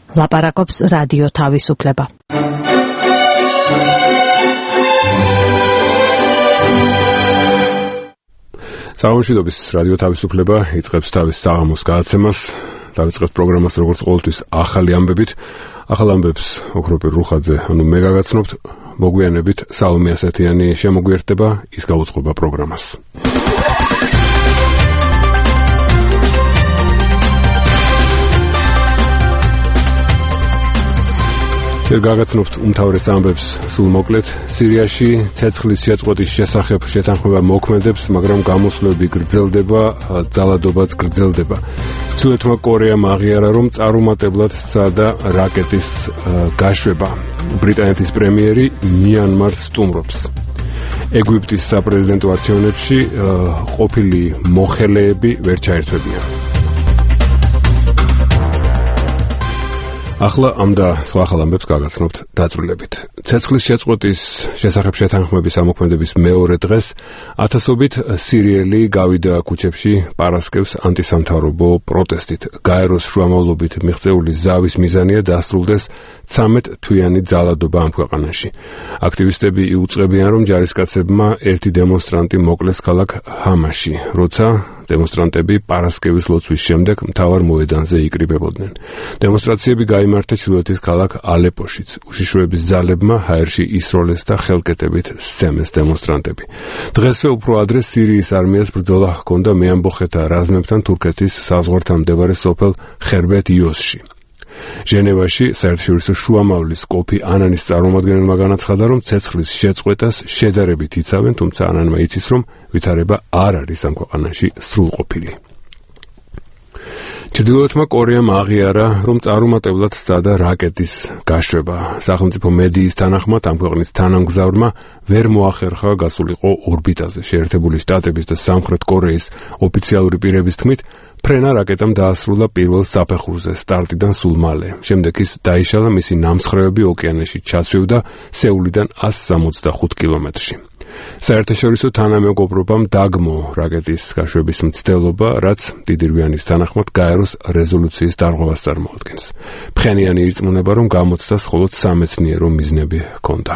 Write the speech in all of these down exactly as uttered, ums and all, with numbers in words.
ლაპარაკობს რადიო თავისუფლება. სამშვიდობის რადიო თავისუფლება იწყებს თავის საღამოს გადაცემას. დავიწყებთ პროგრამას როგორც ყოველთვის ახალი ამბებით. ახალ ამბებს ოქროპირ რუხაძე, ანუ მე გაგაცნობთ. მოგვიანებით სალომე ასათიანი შემოგვიერთდება, ის გაუწყობა პროგრამას. შენ გაგაცნობთ უმთავრეს ამბებს სულ მოკლედ. სირიაში ცეცხლის შეწყვეტის შესახებ შეთანხმება მოქმედებს, მაგრამ გამოსვლები გრძელდება, ძალადობაც გრძელდება. ჩრდილოეთმა კორეამ აღიარა, რომ წარუმატებლად სცადა რაკეტის გაშვება. ბრიტანეთის პრემიერი მიანმარს სტუმრობს. ეგვიპტის საპრეზიდენტო არჩევნებში ყოფილი მოხელეები ვერ ჩაერთვებიან. ახლა ამ და სხვა ახალ ამბებს გაგაცნობთ დაწვრილებით. ცეცხლის შეწყვეტის შესახებ შეთანხმების ამოქმედების მეორე დღეს ათასობით სირიელი გავიდა ქუჩებში პარასკევს ანტისამთავრობო პროტესტით. გაეროს შუამავლობით მიღწეული ზავის მიზანია დასრულდეს ცამეტ თვიანი ძალადობა ამ ქვეყანაში. აქტივისტები იუწყებიან, რომ ჯარისკაცებმა ერთი დემონსტრანტი მოკლეს ქალაქ ჰამაში, როცა დემონსტრანტები პარასკევის ლოცვის შემდეგ მთავარ მოედანზე იკრიბებოდნენ. დემონსტრაციები გაიმართა ჩრდილოეთის ქალაქ ალეპოშიც. უშიშროების ძალებმა ჰაერში ისროლეს და ხელკეტებით სცემეს დემონსტრანტები. დღესვე უფრო ადრე სირიის არმიას ბრძოლა ჰქონდა მეამბოხეთა რაზმებთან თურქეთის საზღვართან მდებარე სოფელ ხერბეთ იოსში. ჟენევაში საერთაშორისო შუამავლის კოფი ანანის წარმომადგენელმა განაცხადა, რომ ცეცხლის შეწყვეტას შედარებით იცავენ, თუმცა ანანმა იცის, რომ ვითარება არ არის ამ ქვეყანაში სრულყოფილი. ჩრდილოეთმა კორეამ აღიარა, რომ წარუმატებლად სცადა რაკეტის გაშვება. სახელმწიფო მედიის თანახმად ამ ქვეყნის თანამგზავრმა ვერ მოახერხა გასულიყო ორბიტაზე. შეერთებული შტატების და სამხრეთ კორეის ოფიციალური პირების თქმით, ფრენა რაკეტამ დაასრულა პირველ საფეხურზე სტარტიდან სულ მალე. შემდეგ ის დაიშალა, მისი ნამსხვრევები ოკეანეში ჩასვევდა სეულიდან ასი სამოცდახუთ კილომეტრში. საერთაშორისო თანამეგობრობამ დაგმო რაკეტის გაშვების მცდელობა, რაც დიდირვიანის თანახმად გაეროს რეზოლუციის დარღვევას წარმოადგენს. ფხენიანი ირწმუნება, რომ გამოცდას მხოლოდ სამეცნიერო მიზნები ჰქონდა.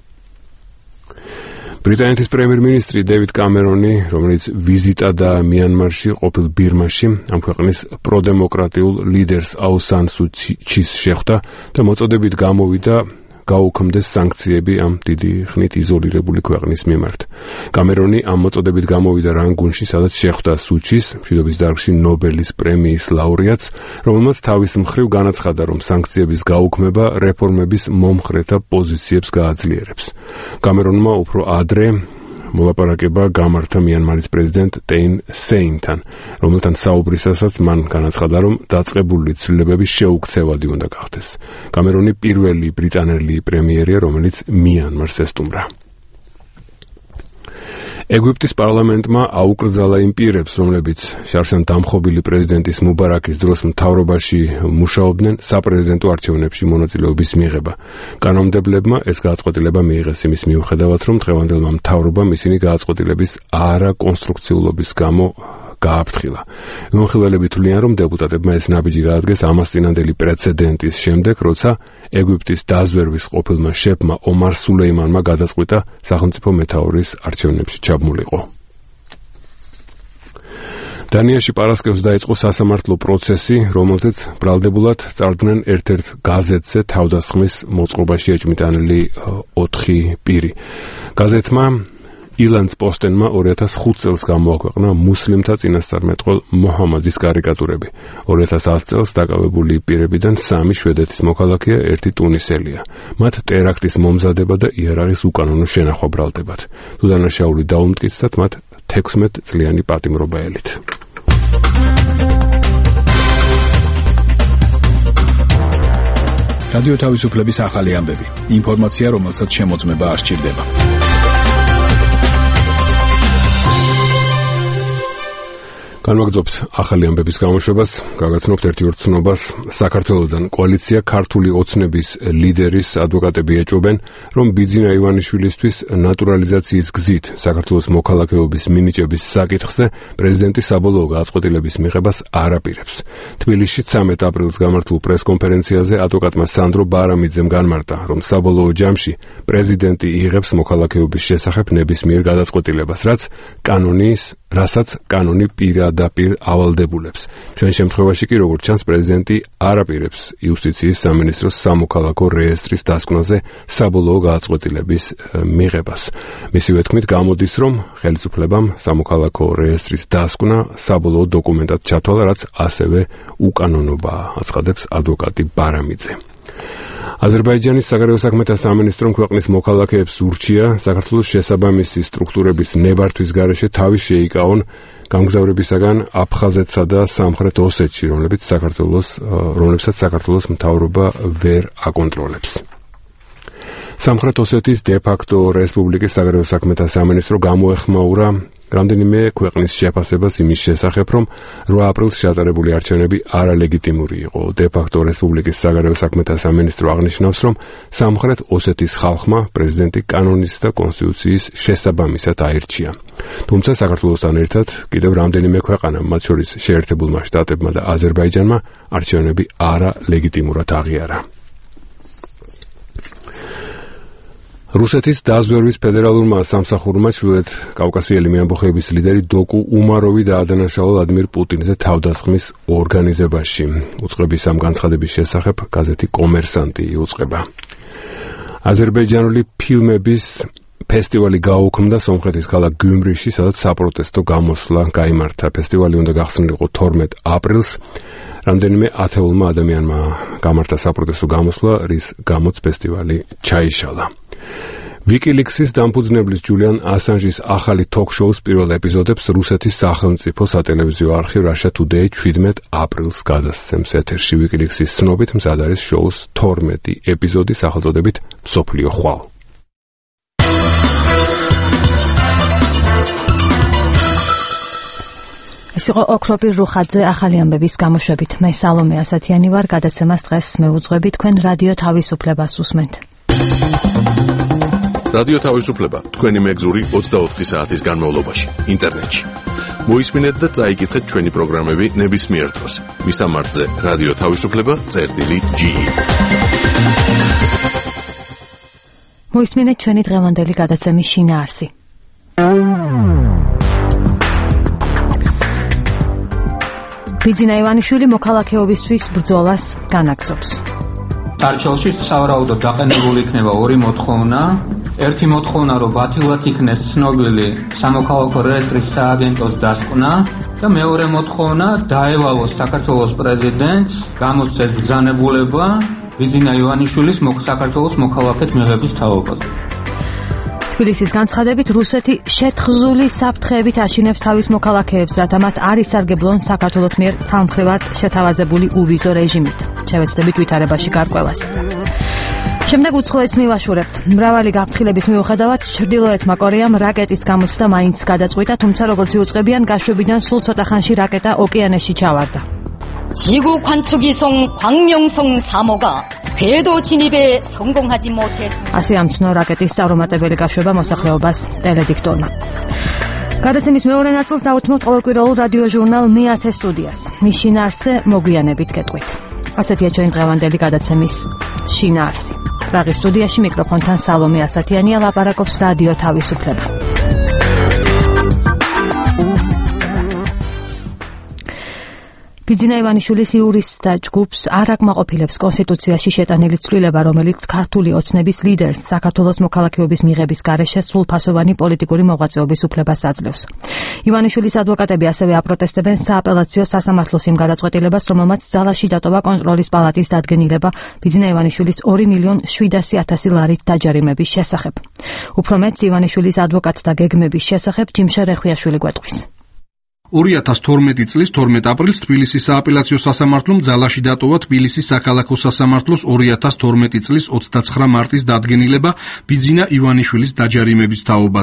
ბრიტანეთის პრემიერ-მინისტრი დევიდ კამერონი, რომელიც ვიზიტადა მიანმარში, ყოფილ ბირმაში, ამ ქვეყნის პროდემოკრატიულ ლიდერს აუ სან სუ ჩის შეხვდა და მოწოდებით გამოვიდა გაუქმდეს სანქციები ამ დიდი ხნით იზოლირებული ქვეყნის მიმართ. კამერონი ამ მოწოდებით გამოვიდა რანგუნში, სადაც შეხვდა სუჩის, მშვიდობის დარგში ნობელის პრემიის ლაურეატს, რომელმაც თავის მხრივ განაცხადა, რომ სანქციების გაუქმება რეფორმების მომხრეთა პოზიციებს გააძლიერებს. კამერონმა უფრო ადრე მოლაპარაკება გამართა მიანმარის პრეზიდენტ ტეინ სეინთან, რომელთან საუბრისასაც მან განაცხადა, რომ დაწყებული ცვლილებები შეუქცევადი უნდა გახდეს. კამერონი პირველი ბრიტანელი პრემიერია, რომელიც მიანმარს ესტუმრა. ეგვიპტის პარლამენტმა აუკრძალა იმ პირებს, რომლებიც შარშან დამხობილი პრეზიდენტის მუბარაკის დროს მთავრობაში მუშაობდნენ, საპრეზიდენტო არჩევნებში მონაწილეობის მიღება. კანონმდებლებმა ეს გადაწყვეტილება მიიღეს იმის მიუხედავად, რომ დღევანდელმა მთავრობამ ისინი გადაწყვეტილების არაკონსტრუქციულობის გამო გააფრთხილა. მომხილველები თვლიან, რომ დეპუტატებმა ეს ნაბიჯი გაადგეს ამასწინანდელი პრეცედენტის შემდეგ, როცა ეგვიპტის დაზვერვის ყოფილმა შეფმა ომარ სულეიმანმა გადაწყვიტა სახელმწიფო მეთაურის არჩევნებში ჩაბმულიყო. დანიაში პარასკევს დაიწყო სასამართლო პროცესი, რომელზეც ბრალდებულად წარდგნენ ერთ-ერთ გაზეთზე თავდასხმის მოწყობაში ეჭვმიტანილი ოთხი პირი. გაზეთმა ილანს პოსტენმა ორი ათას ხუთ წელს გამოაქვეყნა მუსლიმთა წინასწარმეტყველ მოჰამადის კარიკატურები. ორი ათას ათ წელს დაკავებული პირებიდან სამი შვედეთის მოქალაქეა, ერთი ტუნისელია. მათ ტერაქტის მომზადება და იარაღის უკანონო შენახვა ბრალდებათ. თუ დანაშაული დაუმტკიცდათ, მათ თექვსმეტ წლიანი პატიმრობა ელით. რადიო თავისუფლების ახალი ამბები. ინფორმაცია, რომელსაც შემოწმება არ სჭირდება. განვაგრძობთ ახალი ამბების გამოშვებას, გაგაცნობთ ერთი ორ ცნობას. საქართველოსთან კოალიცია ქართული ოცნების ლიდერის ადვოკატები ეჭვობენ, რომ ბიძინა ივანიშვილისთვის ნატურალიზაციის გზით საქართველოს მოქალაქეობის მინიჭების საკითხზე პრეზიდენტი საბოლოო გადაწყვეტილების მიღებას არ აპირებს. თბილისში ცამეტ აპრილს გამართულ პრესკონფერენციაზე ადვოკატმა სანდრო ბარამიძემ განმარტა, რომ საბოლოო ჯამში პრეზიდენტი იღებს მოქალაქეობის შესახებ ნებისმიერ გადაწყვეტილებას, რაც კანონის რასაც კანონი პირადაპირ ავალდებულებს. ჩვენ შემთხვევაში კი, როგორც ჩანს, პრეზიდენტი არ აპირებს იუსტიციის სამინისტროს სამოქალაქო რეესტრის დასკვნაზე საბოლოო გადაწყვეტილების მიღებას. მისივე თქმით, გამოდის, რომ ხელისუფლებამ სამოქალაქო რეესტრის დასკვნა საბოლოო დოკუმენტად ჩათვალა, რაც ასევე უკანონობაა, აცხადებს ადვოკატი ბარამიძე. აზერბაიჯანის საგარეო საქმეთა სამინისტრომ ქვეყნის მოქალაქეებს ურჩია საქართველოს შესაბამისი სტრუქტურების ნებართვის გარეშე თავი შეიკავონ გამგზავრებისაგან აფხაზეთსა და სამხრეთ ოსეთში, რომლებიც საქართველოს რომლებსაც საქართველოს მთავრობა ვერ აკონტროლებს. სამხრეთ ოსეთის დე-ფაქტო რესპუბლიკის საგარეო საქმეთა სამინისტრო გამოეხმაურა რამდენიმე ქვეყნის შეფასებას იმის შესახებ, რომ რვა აპრილს ჩატარებული არჩევნები არალეგიტიმური იყო. დე-ფაქტო რესპუბლიკის საგარეო საქმეთა სამინისტრო აღნიშნავს, რომ სამხრეთ ოსეთის ხალხმა პრეზიდენტი კანონის და კონსტიტუციის შესაბამისად აირჩია. თუმცა საქართველოსთან ერთად კიდევ რამდენიმე ქვეყანა, მათ შორის შეერთებულმა შტატებმა და აზერბაიჯანმა არჩევნები არალეგიტიმურად აღიარა. რუსეთის დაზვერვის ფედერალურმა სამსახურმა ჩრდილოეთ კავკასიელი მეამბოხეების ლიდერი დოკუ უმაროვი დაადანაშაულა ვლადიმირ პუტინზე თავდასხმის ორგანიზებაში. უწყების ამ განცხადების შესახებ გაზეთი კომერსანტი იუწყება. აზერბაიჯანული ფილმების ფესტივალი გაუქმდა სომხეთის ქალაქ გიუმრიში, სადაც საპროტესტო გამოსვლა გაიმართა. ფესტივალი უნდა გახსნილიყო თორმეტ აპრილს. რამდენიმე ათეულმა ადამიანმა გამართა საპროტესტო გამოსვლა, რის გამოც ფესტივალი ჩაიშალა. ვიკილიქსის დამფუძნებლის ჯულიან ასანჟის ახალი თოქ-შოუს პირველ ეპიზოდებს რუსეთის სახელმწიფო სატელევიზიო არხი Russia Today შვიდმეტ აპრილს გადასცემს ეთერში. ვიკილიქსის ცნობით მზად არის შოუს თორმეტი ეპიზოდი სახელწოდებით მსოფლიო ხვალ. ეს იყო ოქროპირ რუხაძე ახალი ამბების გამოშვებით. მე სალომე ასათიანი ვარ, გადაცემას დღეს მეუძღვები, თქვენ რადიო თავისუფლებას უსმენთ. რადიო თავისუფლება თქვენი მეგზური ოცდაოთხი საათის განმავლობაში ინტერნეტში. მოისმინეთ და წაიკითხეთ ჩვენი პროგრამები ნებისმიერ დროს. მისამართზე რადიო თავისუფლება წერტილი ჯი. მოისმინეთ ჩვენი დღევანდელი გადაცემის შინაარსი. ბიძინა ივანიშვილი მოქალაქეობისთვის ბრძოლას განაგრძობს. არჩეულში სავარაუდოდ დაყენებული იქნება ორი მოთხოვნა. ერთი მოთხოვნა, რომ ბათილად იქნეს ცნობილი სამოქალაქო რეესტრის სააგენტოს დასკვნა და მეორე მოთხოვნა, დაევალოს საქართველოს პრეზიდენტს გამოსცეს ბრძანებულება ბიძინა ივანიშვილის საქართველოს მოქალაქედ მიღების თაობაზე. თბილისის განცხადებით, რუსეთი შეთხზული საფრთხეებით აშინებს თავის მოქალაქეებს, რათა მათ არ ისარგებლონ საქართველოს მიერ ცალმხრივად შეთავაზებული უვიზო რეჟიმით. შევეცდებით ვითარებაში გარკვევას. შემდეგ უცხოეთს მივაშურებთ. მრავალი გაფრთხილების მიუხედავად, ჩრდილოეთმა კორეამ რაკეტის გამოცდა მაინც გადაწყვიტა, თუმცა როგორც იუწყებიან, გაშვებიდან სულ ცოტა ხანში რაკეტა ოკეანეში ჩავარდა. 지구 관측위성 광명성 삼호가 궤도 진입에 성공하지 못했습니다. ასე ამცნო რაკეტის წარუმატებელი გაშვება მოსახლეობას ტელედიქტორმა. გადაცემის მეორე ნაწილს დავუთმობთ ყოველკვირეულ რადიო ჟურნალ მეათე სტუდიას. მის შინაარსზე მოგვიანებით გეტყვით. ასეთია ჩვენ დღევანდელი გადაცემის შინაარსი. პრაღის სტუდიაში მიკროფონთან სალომე ასათიანია, ლაპარაკობს რადიო თავისუფლება. ბიძინა ივანიშვილის იურისტთა ჯგუფს არ აკმაყოფილებს კონსტიტუციაში შეტანილი ცვლილება, რომელიც ქართული ოცნების ლიდერს საქართველოს მოქალაქეობის მიღების გარეშე სრულფასოვანი პოლიტიკური მოღვაწეობის უფლებას აძლევს. ივანიშვილის ადვოკატები ასევე აპროტესტებენ სააპელაციო სასამართლოს იმ გადაწყვეტილებას, რომელმაც ძალაში დატოვა კონტროლის პალატის დადგენილება ბიძინა ივანიშვილის ორი მილიონი შვიდასი ათასი ლარით დაჯარიმების შესახებ. უფრო მეტს ივანიშვილის ადვოკატთა გეგმების შესახებ ჯიმშა რეხვიაშვილი გვეტყვის. ორი ათას თორმეტი წლის თორმეტ აპრილს თბილისის სააპელაციო სასამართლომ ძალაში დატოვა თბილისის საქალაქო სასამართლოს ორი ათას თორმეტი წლის ოცდაცხრა მარტის დადგენილება ბიძინა ივანიშვილის დაჯარიმების თაობაზე.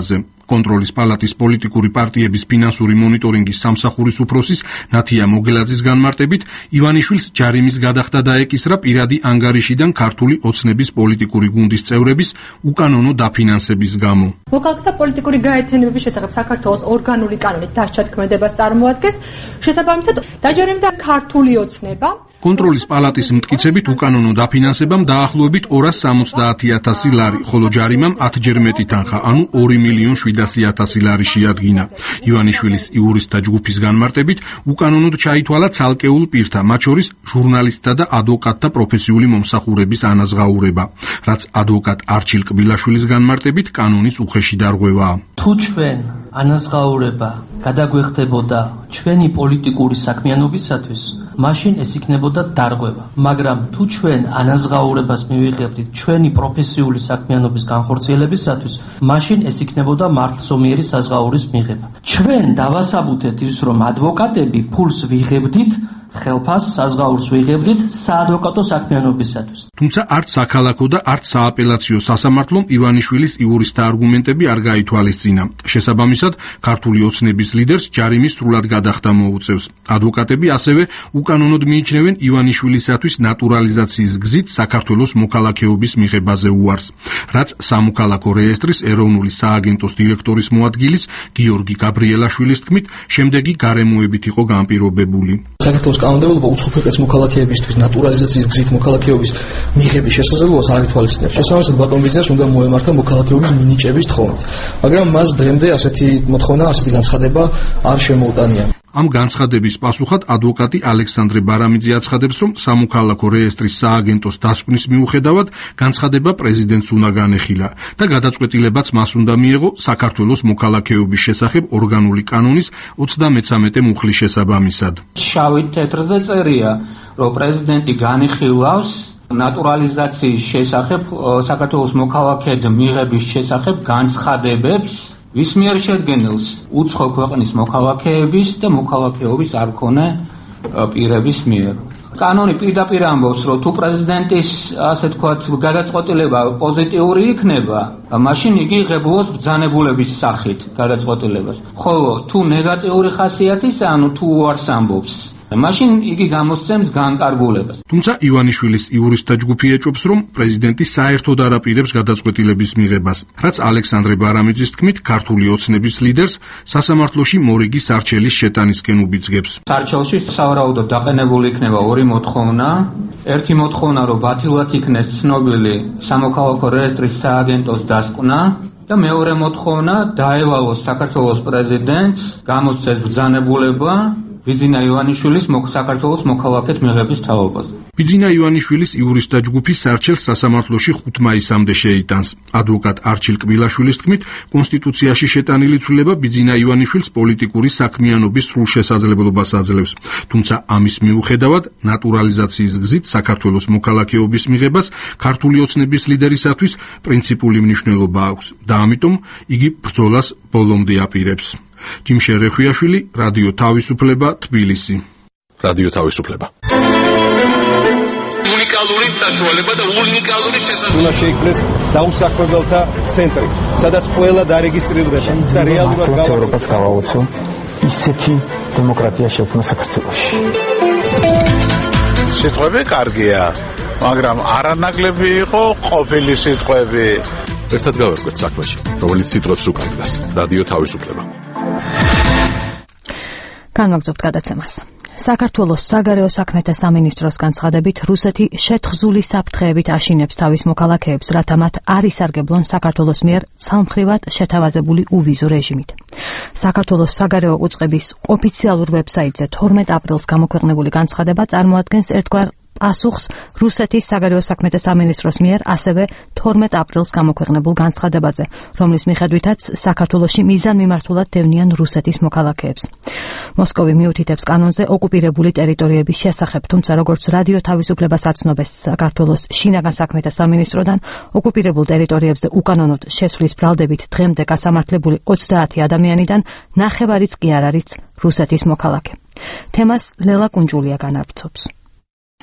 კონტროლის პალატის პოლიტიკური პარტიების ფინანსური მონიტორინგის სამსახურის უფროსის ნათია მოგელაძის განმარტებით, ივანიშვილს ჯარიმის გადახდა დაეკისრა პირადი ანგარიშიდან ქართული ოცნების პოლიტიკური გუნდის წევრების უკანონო დაფინანსების გამო. მოკალქთა პოლიტიკური გაერთიანებების შესახებ საქართველოს ორგანული კანონით დასჩათქმედებას წარმოადგენს. შესაბამისად, დაჯერებდა ქართული ოცნება. კონტროლის პალატის მტკიცებით უკანონო დაფინანსებამ დაახლოებით ორას სამოცდაათი ათასი ლარი, ხოლო ჯარიმამ ათჯერ მეტი თანხა, ანუ ორი მილიონ შვიდასი ათასი ლარი შეადგინა. ივანიშვილის იურისტთა ჯგუფის განმარტებით, უკანონოდ ჩაითვალა ცალკეულ პირთა, მათ შორის ჟურნალისტთა და ადვოკატთა პროფესიული მომსახურების ანაზღაურება, რაც ადვოკატ არჩილ კბილაშვილის განმარტებით კანონის უხეში დარღვევაა. თუ ჩვენ ანაზღაურება გადაგვეხდებოდა ჩვენი პოლიტიკური საქმიანობისათვის, მაშინ ეს იქნებოდა დარღვევა, მაგრამ თუ ჩვენ ანაზღაურებას მივიღებდით ჩვენი პროფესიული საქმიანობის განხორციელებისათვის, მაშინ ეს იქნებოდა მართლსომიერი საზღაურის მიღება. ჩვენ დავასაბუთეთ ის, რომ ადვოკატები ფულს ვიღებდით, ხელფას საზღაურს ვიღებდით საადვოკატო საქმიანობისათვის. თუმცა არც საქალაქო და არც სააპელაციო სასამართლომ ივანიშვილის იურისტთა არგუმენტები არ გაითვალისწინა. შესაბამისად, ქართული ოცნების ლიდერს ჯარიმის სრულად გადახდა მოუწევს. ადვოკატები ასევე უკანონოდ მიიჩნევენ ივანიშვილისათვის ნატურალიზაციის გზით საქართველოს მოქალაქეობის მიღებაზე უარს, რაც სამოქალაქო რეესტრის ეროვნული სააგენტოს დირექტორის მოადგილის გიორგი გაბრიელაშვილის თქმით, შემდეგი გარემოებით იყო განპირობებული. საქართველოს კანონმდებლობა უცხოპეთეს მოქალაქეებისთვის ნატურალიზაციის გზით მოქალაქეობის მიღების შესაძლებლობას არ ითვალისწინებს. შესაბამისად, ბატონ ბიზნესს უნდა მოემართა მოქალაქეობის მინიჭების თხოვნით, მაგრამ მას დღემდე ასეთი მოთხოვნა, ასეთი განცხადება არ შემოუტანია. ამ განცხადების პასუხად ადვოკატი ალექსანდრე ბარამიძე აცხადებს, რომ სამოქალაქო რეესტრის სააგენტოს დასკვნის მიუხედავად განცხადება პრეზიდენტს უნდა განეხილა და გადაწყვეტილებაც მას უნდა მიეღო საქართველოს მოქალაქეობის შესახებ ორგანული კანონის ოცდამეცამეტე მუხლის შესაბამისად. შავით თეთრზე წერია, რომ პრეზიდენტი განიხილავს ნატურალიზაციის შესახებ, საქართველოს მოქალაქედ მიღების შესახებ განცხადებებს ვის მიერ შედგენილს უცხო ქვეყნის მოქალაქეების და მოქალაქეობის არ მქონე პირების მიერ. კანონი პირდაპირ ამბობს, რომ თუ პრეზიდენტის, ასე თქვათ, გადაწყვეტილება პოზიტიური იქნება, მაშინ იგი იღებულოს ბრძანებულების სახით გადაწყვეტილებას. ხოლო თუ ნეგატიური ხასიათისა, ანუ თუ უარს ამბობს, მაშინ იგი გამოსცემს განკარგულებას. თუმცა ივანიშვილის იურისტთა ჯგუფი ეჭვობს, რომ პრეზიდენტი საერთოდ არ აპირებს გადაწყვეტილების მიღებას, რაც ალექსანდრე ბარამიძის თქმით, ქართული ოცნების ლიდერს სასამართლოში მორიგის არჩელის შეტანისკენ უბიძგებს. არჩელში სავარაუდოდ დაყენებული იქნება ორი მოთხოვნა. ერთი მოთხოვნა, რომ ბათილად იქნეს ცნობილი სამოქალაქო რეესტრის სააგენტოს დასკვნა და მეორე მოთხოვნა, დაევალოს საქართველოს პრეზიდენტს გამოსცეს ბრძანებულება ბიძინა ივანიშვილის საქართველოს მოქალაქედ მიღების თაობაზე. ბიძინა ივანიშვილის იურისტთა ჯგუფი სარჩელს სასამართლოში ხუთ მაისამდე შეიტანს. ადვოკატ არჩილ კბილაშვილის თქმით, კონსტიტუციაში შეტანილი ცვლილება ბიძინა ივანიშვილს პოლიტიკური საქმიანობის სრულ შესაძლებლობას აძლევს. თუმცა ამის მიუხედავად, ნატურალიზაციის გზით საქართველოს მოქალაქეობის მიღებას ქართული ოცნების ლიდერისათვის პრინციპული მნიშვნელობა აქვს და ამიტომ იგი ბრძოლას ბოლომდე აპირებს. ჯიმშე რეხვიაშვილი, რადიო თავისუფლება, თბილისი. რადიო თავისუფლება. უნიკალური საშუალება და უნიკალური შესაძლებლობა. უნდა შეიქმნეს დაუსაქმებელთა ცენტრი, სადაც ყველა დარეგისტრირდება და რეალურად ევროპას გავაოცო ისეთი დემოკრატია შექმნა საქართველოში. სიტყვები კარგია, მაგრამ არანაკლები იყო ყოფილი სიტყვები. ერთად გავერკვეთ საქმეში, რომელიც სიტყვებს უკარგავს. რადიო თავისუფლება. განვაგრძობთ გადაცემას. საქართველოს საგარეო საქმეთა სამინისტროს განცხადებით, რუსეთი შეთხზული საფრთხეებით აშინებს თავის მოქალაქეებს, რათა მათ არ ისარგებლონ საქართველოს მიერ ცალმხრივად შეთავაზებული უვიზო რეჟიმით. საქართველოს საგარეო უწყების ოფიციალურ ვებსაიტზე თორმეტ აპრილს გამოქვეყნებული განცხადება წარმოადგენს ერთგვარ პასუხს რუსეთის საგარეო საქმეთა სამინისტროს მიერ ასევე თორმეტ აპრილს გამოქვეყნებულ განცხადებაზე, რომლის მიხედვითაც საქართველოში მიზანმიმართულად დევნიან რუსეთის მოქალაქეებს. მოსკოვი მიუთითებს კანონზე ოკუპირებული ტერიტორიების შესახებ, თუმცა როგორც რადიო თავისუფლებას აცნობეს საქართველოს შინაგან საქმეთა სამინისტროდან, ოკუპირებულ ტერიტორიებზე უკანონოდ შესვლის ბრალდებით დღემდე გასამართლებული ოცდაათი ადამიანიდან ნახევარიც კი არ არის რუსეთის მოქალაქე. თემას ლელა კუნჯულია განარჩობს.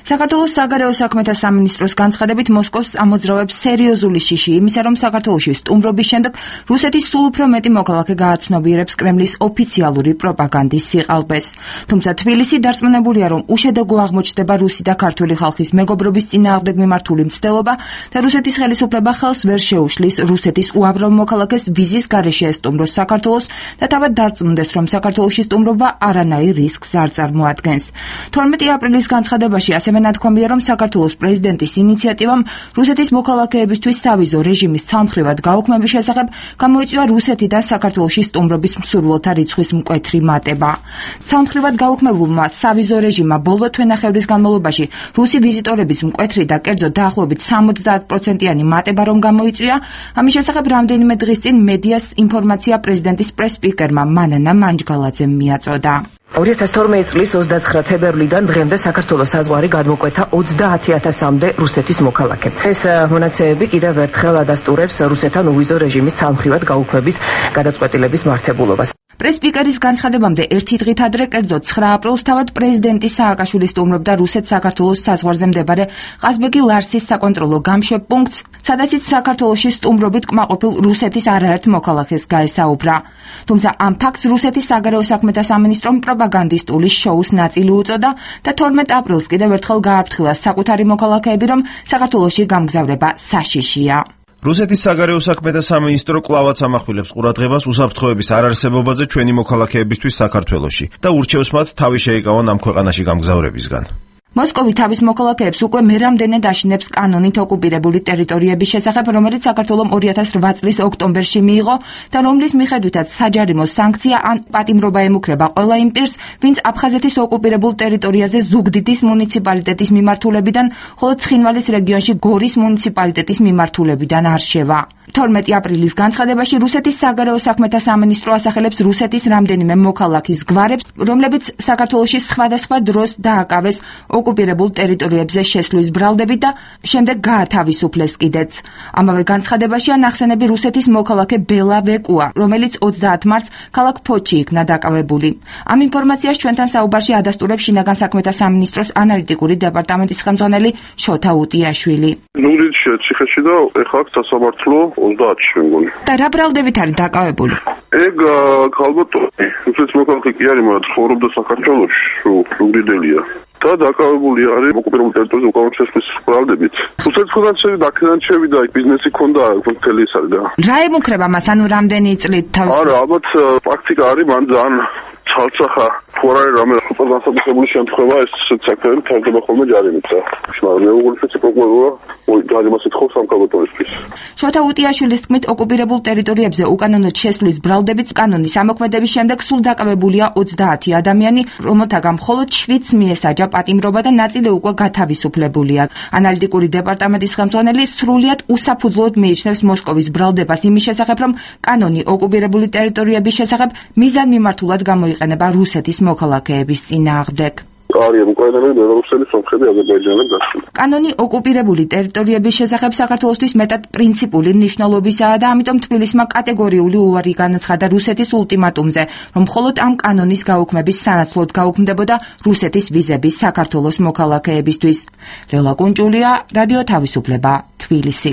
საქართველოს საგარეო საქმეთა სამინისტროს განცხადებით მოსკოვს ამოძრავებს სერიოზული შიში იმისა, რომ საქართველოში სტუმრობის შემდეგ რუსეთის სულ უფრო მეტი მოქალაქე გააცნობიერებს კრემლის ოფიციალური პროპაგანდის სიყალბეს. თუმცა თბილისი დარწმუნებულია, რომ უშედეგო აღმოჩნდება რუსი და ქართული ხალხის მეგობრობის წინააღმდეგ მიმართული მცდელობა და რუსეთის ხელისუფლება ხელს ვერ შეუშლის რუსეთის უამრავ მოქალაქეს ვიზის გარეშე ესტუმროს საქართველოს და თავად დარწმუნდეს, რომ საქართველოში სტუმრობა არანაირ რისკს არ წარმოადგენს. თორმეტი აპრილის განცხადებაში ასევე ნათქვამია, რომ საქართველოს პრეზიდენტის ინიციატივამ რუსეთის მოქალაქეებისთვის სავიზო რეჟიმის ცალმხრივად გაუქმების შესახებ გამოიწვია რუსეთიდან საქართველოში სტუმრობის მსურველთა რიცხვის მკვეთრი მატება. ცალმხრივად გაუქმებულმა სავიზო რეჟიმმა ბოლო თვენახევრის განმავლობაში რუსი ვიზიტორების მკვეთრი და კერძოდ დაახლოებით სამოცდაათ პროცენტიანი მატება რომ გამოიწვია, ამის შესახებ რამდენიმე დღის წინ მედიას ინფორმაცია პრეზიდენტის პრეს-სპიკერმა მანანა მანჯგალაძემ მიაწოდა. ორი ათას თორმეტი წლის ოცდაცხრა თებერვლიდან დღემდე საქართველოს საზღვარი გადმოკვეთა ოცდაათი ათასამდე რუსეთის მოქალაქე. ეს მონაცემები კიდევ ერთხელ ადასტურებს რუსეთთან უვიზო რეჟიმის ცალმხრივად გაუქმების გადაწყვეტილების მართებულობას. პრეს-სპიკერის განცხადებამდე ერთი დღით ადრე, კერძოდ ცხრა აპრილს, თავად პრეზიდენტი სააკაშვილი სტუმრობდა რუსეთ-საქართველოს საზღვარზე მდებარე ყაზბეგი ლარსის საკონტროლო გამშვებ პუნქტს, სადაც საქართველოში სტუმრობით კმაყოფილ რუსეთის არაერთ მოქალაქეს გაესაუბრა. თუმცა ამ ფაქტს რუსეთის საგარეო საქმეთა სამინისტრომ პროპაგანდისტული შოუს ნაწილი უწოდა და თორმეტ აპრილს კიდევ ერთხელ გააფრთხილა საკუთარი მოქალაქეები, რომ საქართველოში გამგზავრება საშიშია. რუსეთის საგარეო საქმეთა სამინისტრო კვლავაც ამახვილებს ყურადღებას უსაფრთხოების არარსებობაზე ჩვენი მოქალაქეებისთვის საქართველოში და ურჩევს მათ თავი შეიკავონ ამ ქვეყანაში გამგზავრებისგან. მოსკოვი თავის მოქალაქეებს უკვე მერამდენედ აშინებს კანონით ოკუპირებული ტერიტორიების შესახებ, რომელიც საქართველომ ორი ათას რვა წლის ოქტომბერში მიიღო და რომლის მიხედვითაც საჯარიმო სანქცია ან პატიმრობა ემუქრება ყველა იმ პირს, ვინც აფხაზეთის ოკუპირებულ ტერიტორიაზე ზუგდიდის მუნიციპალიტეტის მიმართულებიდან, ხოლო ცხინვალის რეგიონში გორის მუნიციპალიტეტის მიმართულებიდან არშევა. თორმეტი აპრილის განცხადებაში რუსეთის საგარეო საქმეთა სამინისტრო ასახელებს რუსეთის რამდენიმე მოქალაქის გვარებს, რომლებიც საქართველოში სხვადასხვა დროს დააკავეს ოკუპირებულ ტერიტორიებზე შესვლის ბრალდებით და შემდეგ გაათავისუფლეს კიდეც. ამავე განცხადებაშია ნახსენები რუსეთის მოქალაქე ბელა ვეკუა, რომელიც ოცდაათ მარტს ქალაქ ფოჩი იქნა დაკავებული. ამ ინფორმაციას ჩვენთან საუბარში ადასტურებს შინაგან საქმეთა სამინისტროს ანალიტიკური დეპარტამენტის ხელმძღვანელი შოთა უტიაშვილი. ნურიცში ციხეში და ეხლა სასამართლო ოცდაათში მე მგონი. და რა ბრალდებით არის დაკავებული? ეგ ალბათ რუსეთის მოქალაქე კი არის, მაგრამ ცხოვრობდა საქართველოში, უგრიდელია. და დაკავებული არის ოკუპირებულ ტერიტორიაზე უკავია შესვლის ბრალდებით. რუსეთის ხელნაწერები და აქედანჩები და ბიზნესი ქონდა მთელი ის არის და. რა ემუქრება მას, ანუ რამდენი წლით თავის? არა, ალბათ პრაქტიკა არის, მან ძალიან ცალცახა თუ არ არის რამე სუპერ განსაკუთრებული შემთხვევა, ეს საქმეები თავდება ხოლმე ჯარიმით. მაგრამ მეუღლეც პროკურორია, ჯარიმას ითხოვს ამ კალბატონისთვის. შოთა უტიაშვილის თქმით, ოკუპირებულ ტერიტორიებზე უკანონოდ შესვლის ბრალდებით კანონის ამოქმედების შემდეგ სულ დაკავებულია ოცდაათი ადამიანი, რომელთაგან მხოლოდ შვიდს მიესაჯა პატიმრობა და ნაწილი უკვე გათავისუფლებულია. ანალიტიკური დეპარტამენტის ხელმძღვანელი სრულიად უსაფუძვლოდ მიიჩნევს მოსკოვის ბრალდებას იმის შესახებ, რომ კანონი ოკუპირებული ტერიტორიების შესახებ მიზანმიმართულად გამოიყენება რუსეთის მოქალაქეების წინააღმდეგ. არიან უკრაინელები, ბელარუსელი, სომხები, აზერბაიჯანელები გასული. კანონი ოკუპირებული ტერიტორიების შესახებ საქართველოსთვის მეტად პრინციპული მნიშვნელობისაა და ამიტომ თბილისმა კატეგორიული უარი განაცხადა რუსეთის ულტიმატუმზე, რომ მხოლოდ ამ კანონის გაუქმების სანაცვლოდ გაუქმდებოდა რუსეთის ვიზები საქართველოს მოქალაქეებისთვის. ლელა კუნჭულია, რადიო თავისუფლება, თბილისი.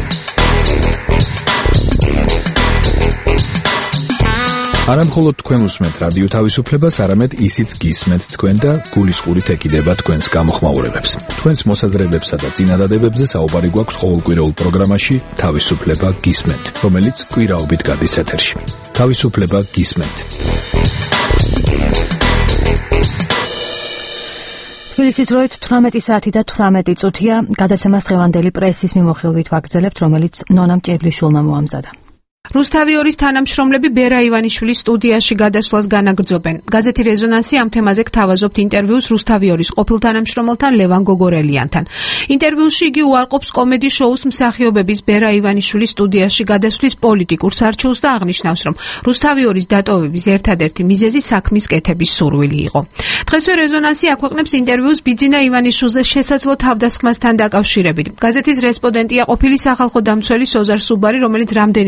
არა მხოლოდ თქვენ უსმენთ რადიო თავისუფლებას, არამედ ისიც გისმენთ თქვენ და გულისყურით ეკიდება თქვენს გამოხმაურებებს. თქვენს მოსაზრებებსა და წინადადებებზე საუბარი გვაქვს ყოველკვირეულ პროგრამაში თავისუფლება გისმენთ, რომელიც კვირაობით გადის ეთერში. თავისუფლება გისმენთ. თბილისის დროით თვრამეტი საათი და თვრამეტი წუთია, გადაცემას დღევანდელი პრესის მიმოხილვით ვაგრძელებთ, რომელიც ნონა მჭედლიშვილმა მოამზადა. რუსთავიორის თანამშრომლები ბერა ივანიშვილის სტუდიაში გადასვლას განაგრძობენ. გაზეთი რეზონანსი ამ თემაზე გთავაზობთ ინტერვიუს რუსთავიორის ყოფილ თანამშრომელთან ლევან გოგორელიანთან. ინტერვიუში იგი უარყოფს კომედი შოუს მსახიობების ბერა ივანიშვილის სტუდიაში გადასვლის პოლიტიკურ სარჩელს და აღნიშნავს, რომ რუსთავიორის დატოვების ერთადერთი მიზეზი საქმის კეთების სურვილი იყო. დღესვე რეზონანსი აქვეყნებს ინტერვიუს ბიძინა ივანიშვილზე შესაძლო თავდასხმასთან დაკავშირებით. გაზეთის რესპონდენტია ყოფილი სახალხო დამცველი სოზარ სუბარი, რომელიც რამდენიმე დღის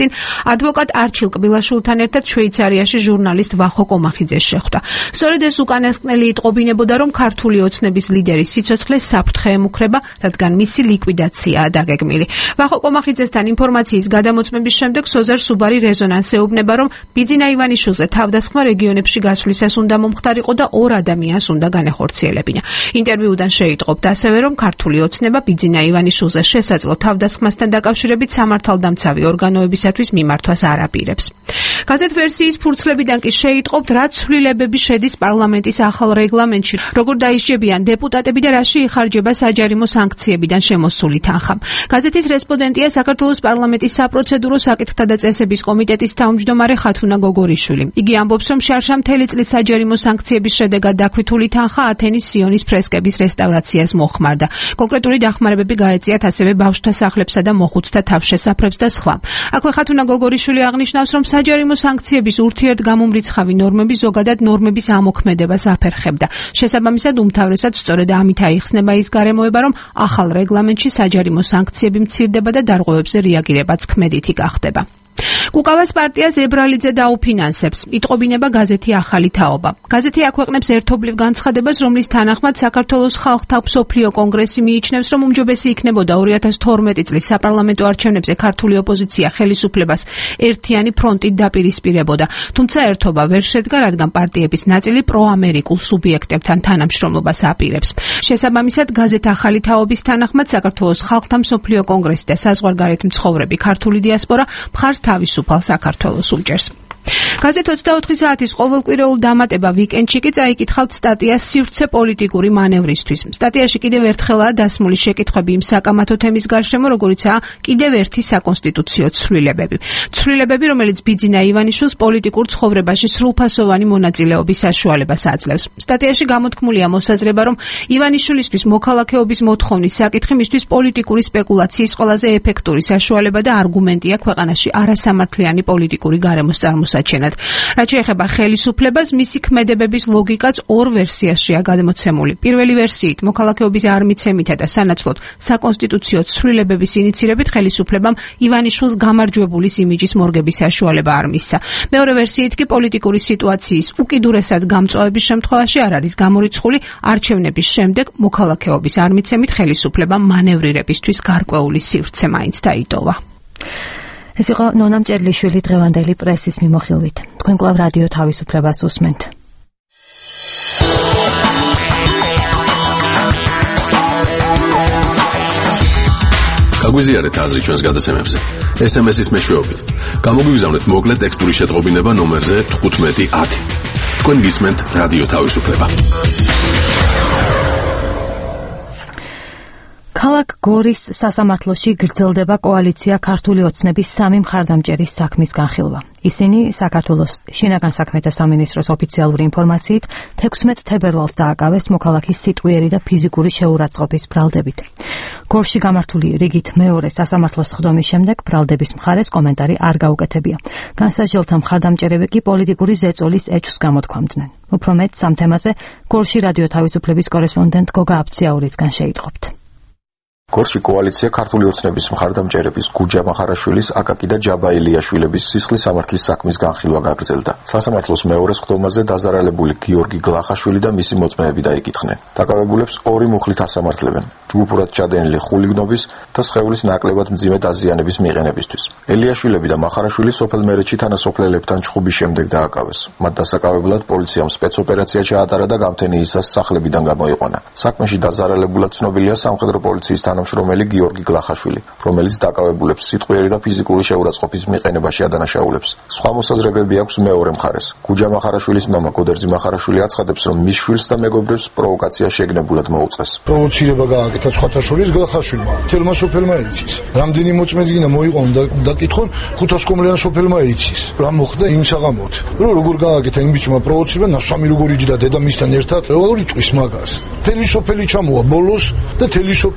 წინ ადვოკატ არჩილ კბილაშვილთან ერთად შვეიცარიაში ჟურნალისტ ვახო კომახიძეს შეხვდა. სწორედ ეს უკანასკნელი იტყობინებოდა, რომ ქართული ოცნების ლიდერის სიცოცხლე საფრთხე ემუქრება, რადგან მისი ლიკვიდაციაა დაგეგმილი. ვახო კომახიძესთან ინფორმაციის გადამოწმების შემდეგ სოზარ სუბარი რეზონანს ეუბნება, რომ ბიძინა ივანიშვილზე თავდასხმა რეგიონებში გასვლისას უნდა მომხდარიყო და ორ ადამიანს უნდა განეხორციელებინა. ინტერვიუდან შეიტყობთ ასევე, რომ ქართული ოცნება ბიძინა ივანიშვილზე შესაძლო თავდასხმასთან დაკავშირებით სამართალდამცავი ორგანოებისათვის მიმართვას არ აპირებს. გაზეთ ვერსიის ფურცლებიდან კი შეიტყობთ, რა ცვლილებები შედის პარლამენტის ახალ რეგლამენტში, როგორ დაისჯებიან დეპუტატები და რაში იხარჯება საჯარიმო სანქციებიდან შემოსული თანხა. გაზეთის რესპონდენტია საქართველოს პარლამენტის საპროცედურო საკითხთა და წესების კომიტეტის თავმჯდომარე ხათუნა გოგორიშვილი. იგი ამბობს, რომ შარშა მთელი წლის საჯარიმო სანქციების შედეგად დაქვითული თანხა ათენის სიონის ფრესკების რესტავრაციას მოხმარდა. კონკრეტული დახმარებები გაეწიათ ასევე ბავშვთა სახლებსა და მოხუცთა თავშესაფრებს და სხვა. აქვე ხათუნა გოგორიშვილი აღნიშნავს, რომ საჯარიმო სანქციების ურთიერთგამომრიცხავი ნორმები ზოგადად ნორმების ამოქმედებას აფერხებდა. შესაბამისად, უმთავრესად სწორედ ამით აიხსნება ის გარემოება, რომ ახალ რეგლამენტში საჯარიმო სანქციები მცირდება და დარღვევებზე რეაგირებაც ქმედითი გახდება. კუკავას პარტიას ებრალიძე დაუფინანსებს. იტყობინება გაზეთი ახალი თაობა. გაზეთი აქვეყნებს ერთობლივ განცხადებას, რომლის თანახმად საქართველოს ხალხთა მსოფლიო კონგრესი მიიჩნევს, რომ უმჯობესი იქნებოდა ორი ათას თორმეტი წლის საპარლამენტო არჩევნებზე ქართული ოპოზიცია ხელისუფლებას ერთიანი ფრონტით დაპირისპირებოდა. თუმცა ერთობა ვერ შედგა, რადგან პარტიების ნაწილი პროამერიკულ სუბიექტებთან თანამშრომლობას აპირებს. შესაბამისად, გაზეთ ახალი თაობის თანახმად საქართველოს ხალხთა მსოფლიო კონგრესი და საზღვარგარეთ მცხოვრები ქართული დიასპორა მხარს თავისუფალ საქართველოს უჭერს. გაზეთ ოცდაოთხი საათის ყოველკვირეულ დამატება ვიკენდში კი წაიკითხავთ სტატიას სივრცე პოლიტიკური მანევრისთვის. სტატიაში კიდევ ერთხელაა დასმული შეკითხვები იმ საკამათო თემის გარშემო, როგორიცაა კიდევ ერთი საკონსტიტუციო ცვლილებები. ცვლილებები, რომელიც ბიძინა ივანიშვილს პოლიტიკურ ცხოვრებაში სრულფასოვანი მონაწილეობის საშუალებას აძლევს. სტატიაში გამოთქმულია მოსაზრება, რომ ივანიშვილისთვის მოქალაქეობის მოთხოვნის საკითხი მისთვის პოლიტიკური სპეკულაციის ყველაზე ეფექტური საშუალება და არგუმენტია ქვეყანაში არასამართლიანი პოლიტიკური გარემოს წარმოსაჩენად. რაც შეეხება ხელისუფლებას, მისი ქმედებების ლოგიკაც ორ ვერსიაშია გადმოცემული. პირველი ვერსიით, მოქალაქეობის არ მიცემითა და სანაცვლოდ საკონსტიტუციო ცვლილებების ინიცირებით ხელისუფლებამ ივანიშვილს გამარჯვებულის იმიჯის მორგების საშუალება არ მისცა. მეორე ვერსიით კი პოლიტიკური სიტუაციის უკიდურესად გამწვავების შემთხვევაში არ არის გამორიცხული არჩევნების შემდეგ მოქალაქეობის არ მიცემით ხელისუფლებამ მანევრირებისთვის გარკვეული სივრცე მაინც დაიტოვა. ეს იყო ნონა მჭედლიშვილი დღევანდელი პრესის მიმოხილვით. თქვენ კვლავ რადიო თავისუფლებას უსმენთ. გაგვიზიარეთ აზრი ჩვენს გადაცემებზე. ეს ემ ეს-ის მეშვეობით. გამოგვიგზავნეთ მოკლე ტექსტური შეტყობინება ნომერზე თხუთმეტი ათი. თქვენ გისმენთ რადიო თავისუფლება. ქალაქ გორის სასამართლოში გრძელდება კოალიცია ქართული ოცნების სამი მხარდამჭერის საქმის განხილვა. ისინი საქართველოს შინაგან საქმეთა სამინისტროს ოფიციალური ინფორმაციით თექვსმეტ თებერვალს დააკავეს მოქალაქის სიტყვიერი და ფიზიკური შეურაცხყოფის ბრალდებით. გორში გამართული რიგით მეორე სასამართლოს სხდომის შემდეგ ბრალდების მხარეს კომენტარი არ გაუკეთებია. განსაჯელთა მხარდამჭერები კი პოლიტიკური ზეწოლის ეჭვს გამოთქვამდნენ. უფრო მეტ სამ თემაზე გორში რადიო თავისუფლების კორესპონდენტ გოგა აბციაურისგან შეიტყობთ. გორში კოალიცია ქართული ოცნების მხარდამჭერების გუჯა მახარაშვილის, აკაკი და ჯაბა ილიაშვილების სისხლის სამართლის საქმის განხილვა გაგრძელდა. სასამართლოს მეორე სხდომაზე დაზარალებული გიორგი გლახაშვილი და მისი მოწმეები დაიკითხნენ. დაკავებულებს ორი მუხლით ასამართლებენ. ჯგუფურად ჩადენილი ხულიგნობის და სხეულის ნაკლებად მძიმე დაზიანების მიღენებისთვის. ელიაშვილები და მახარაშვილი სოფელ მერეთში თანასოფლელებთან ჩხუბის შემდეგ დააკავეს. მათ დასაკავებლად პოლიციამ სპეცოპერაცია ჩაატარა და გამთენიისას სახლებიდან გამოიყვანა. საქმეში დაზარალებულად ცნობილია სამხედრო პოლიციის თანამშრომელი გიორგი გლახაშვილი, რომელიც დაკავებულებს სიტყვიერი და ფიზიკური შეურაცხყოფის მიყენებაში ადანაშაულებს. სხვა მოსაზრებები აქვს მეორე მხარეს. გუჯა მახარაშვილის მამა გოდერძი მახარაშვილი აცხადებს, რომ მის შვილს და მეგობრებს პროვოკაცია შეგნებულად მოუწყეს. პროვოცირება გააკეთა ცხათაშვილის გლახაშვილმა. თელმა სოფელმა იცის. რამდენი მოწმეც გინდა მოიყვანო და დაკითხონ ხუთას კომლიან სოფელმა იცის. რა მოხდა იმ საღამოთ? რომ როგორ გააკეთა იმ ბიჭმა პროვოცირება, ნასვამი როგორ იჯდა დედამისთან ერთად, როგორ იტყვის მაგას. თელი სოფელი ჩამოვა ბოლოს და თელი სოფელი მაგას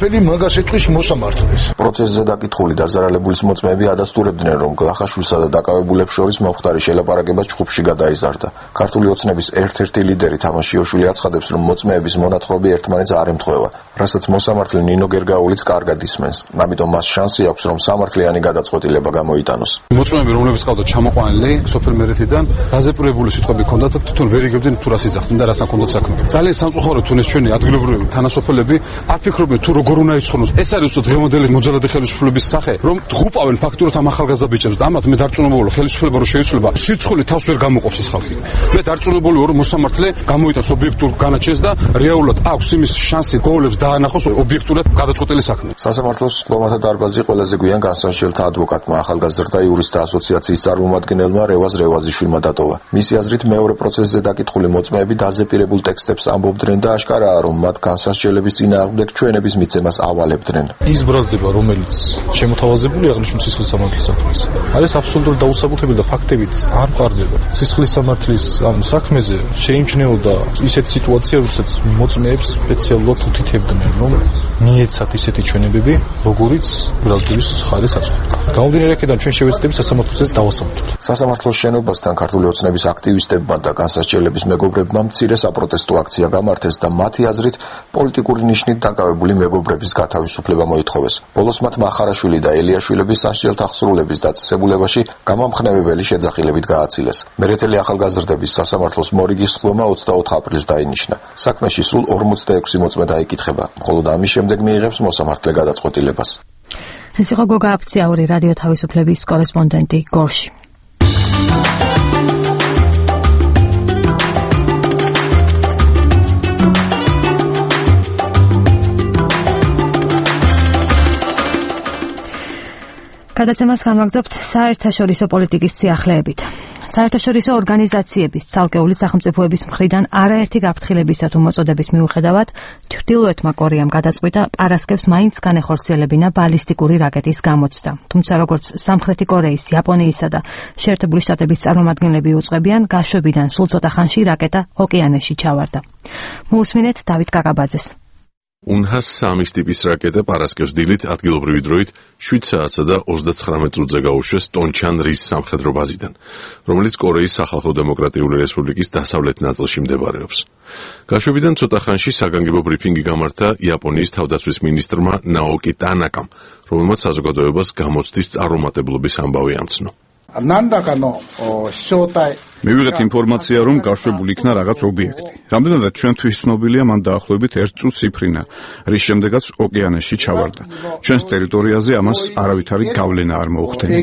სიტყვის მოსამართლეს. პროცესზე დაკითხული დაზარალებულის მოწმეები ადასტურებდნენ, რომ გლახაშვილსა და დაკავებულებს შორის მომხდარი შელაპარაკება ჩხუბში გადაიზარდა. ქართული ოცნების ერთ-ერთი ლიდერი თამაშიშვილი აცხადებს, რომ მოწმეების მონათხრობი ერთმანეთს არ ემთხვევა, რასაც მოსამართლე ნინო გერგაულიც კარგად ისმენს. ამიტომ მას შანსი აქვს, რომ სამართლიანი გადაწყვეტილება გამოიტანოს. მოწმეები, რომლებიც ყავდათ ჩამოყვანილი სოფელ მერეთიდან, დაზეპირებული სიტყვები ჰქონდათ და თვითონ ვერ იგებდნენ თუ რას იძახდნენ და რასთან ჰქონდათ საქმე. ძალიან სამწუხაროდ თუნეს ჩვენი ადგილობრივი თანასოფლები არ ფიქრობენ თუ როგორ უნდა იცხოვროს. ეს არის უბრალოდ დღევანდელი მოძალადე ხელისუფლების სახე, რომ ღუპავენ ფაქტურად ამ ახალგაზრდა ბიჭებს და ამათ მე დარწმუნებული ხელისუფლება რომ შეიძლება სირცხული თავს ვერ გამოყოფს ეს ხალხი. მე დარწმუნებული ვარ რომ მოსამართლე გამოიტანს ობიექტურ განაჩენს და რეალურად აქვს იმის შანსი გოვლებს დაანახოს ობიექტურად გადაწყვეტილი საქმე. სასამართლოს მკვლელთა დარბაზი ყველაზე გვიან განსახილველთა ადვოკატმა ახალგაზრდა იურისტთა ასოციაციის წარმომადგენელმა რევაზ რევაზიშვილმა დატოვა. მისი აზრით მეორე პროცესზე დაკითხული მოწმეები დაზეპირებულ ტექსტებს ამბობდნენ და აშკარაა რომ მათ განსასჯელების წინააღმდეგ ჩვენების მიცემას ავალებდნენ. ის ბრალდება, რომელიც შემოთავაზებული აღნიშნულ სისხლის სამართლის საქმეს, არის აბსოლუტურად დაუსაბუთებელი და ფაქტებით არ მყარდება. სისხლის სამართლის ამ საქმეზე შეიმჩნეოდა ისეთი სიტუაცია, როდესაც მოწმეებს სპეციალურად უთითებდნენ, რომ მიეცათ ისეთი ჩვენებები, როგორიც ბრალდების ხარეს აწყვეტს. გამომდინარე აქედან ჩვენ შევეცდებით სასამართლოს დავასაბუთოთ. სასამართლოს შენობასთან ქართული ოცნების აქტივისტებმა და განსასჯელების მეგობრებმა მცირე საპროტესტო აქცია გამართეს და მათი აზრით პოლიტიკური ნიშნით დაკავებული მეგობრების გათავისუფლება მოითხოვეს. ბოლოს მათ მახარაშვილი და ელიაშვილების სასჯელთა აღსრულების დაწესებულებაში გამამხნევებელი შეძახილებით გააცილეს. მერეთელი ახალგაზრდების სასამართლოს მორიგის ხლომა ოცდაოთხ აპრილს დაინიშნა. საქმეში სულ ორმოცდაექვსი მოწმე დაიკითხება, ხოლო ამის შემდეგ მიიღებს მოსამართლე გადაწყვეტილებას. ეს იყო გოგა აფციაური რადიო თავისუფლების კორესპონდენტი გორში. გადაცემას განვაგრძობთ საერთაშორისო პოლიტიკის სიახლეებით. საერთაშორისო ორგანიზაციების, ცალკეული სახელმწიფოების მხრიდან არაერთი გაფრთხილებისა თუ მოწოდების მიუხედავად, ჩრდილოეთმა კორეამ გადაწყვიტა პარასკევს მაინც განეხორციელებინა ბალისტიკური რაკეტის გამოცდა. თუმცა როგორც სამხრეთი კორეის, იაპონიისა და შეერთებული შტატების წარმომადგენლები უწყებიან, გაშვებიდან სულ ცოტა ხანში რაკეტა ოკეანეში ჩავარდა. მოусმინეთ დავით კაკაბაძეს. უნჰას სამის ტიპის რაკეტა პარასკევს დილით ადგილობრივი დროით შვიდ საათსა და ოცდაცხრამეტ წუთზე გაუშვეს ტონჩან რის სამხედრო ბაზიდან, რომელიც კორეის სახალხო დემოკრატიული რესპუბლიკის დასავლეთ ნაწილში მდებარეობს. გაშვებიდან ცოტა ხანში საგანგებო ბრიფინგი გამართა იაპონიის თავდაცვის მინისტრმა ნაოკი ტანაკამ, რომელმაც საზოგადოებას გამოცდის წარუმატებლობის ამბავი ამცნო. მივიღეთ ინფორმაცია, რომ გაშვებული იქნა რაღაც ობიექტი. რამდენადაც ჩვენთვის ცნობილია, მან დაახლოებით ერთ წუთს იფრინა, რის შემდეგაც ოკეანეში ჩავარდა. ჩვენს ტერიტორიაზე ამას არავითარი გავლენა არ მოუხდენია.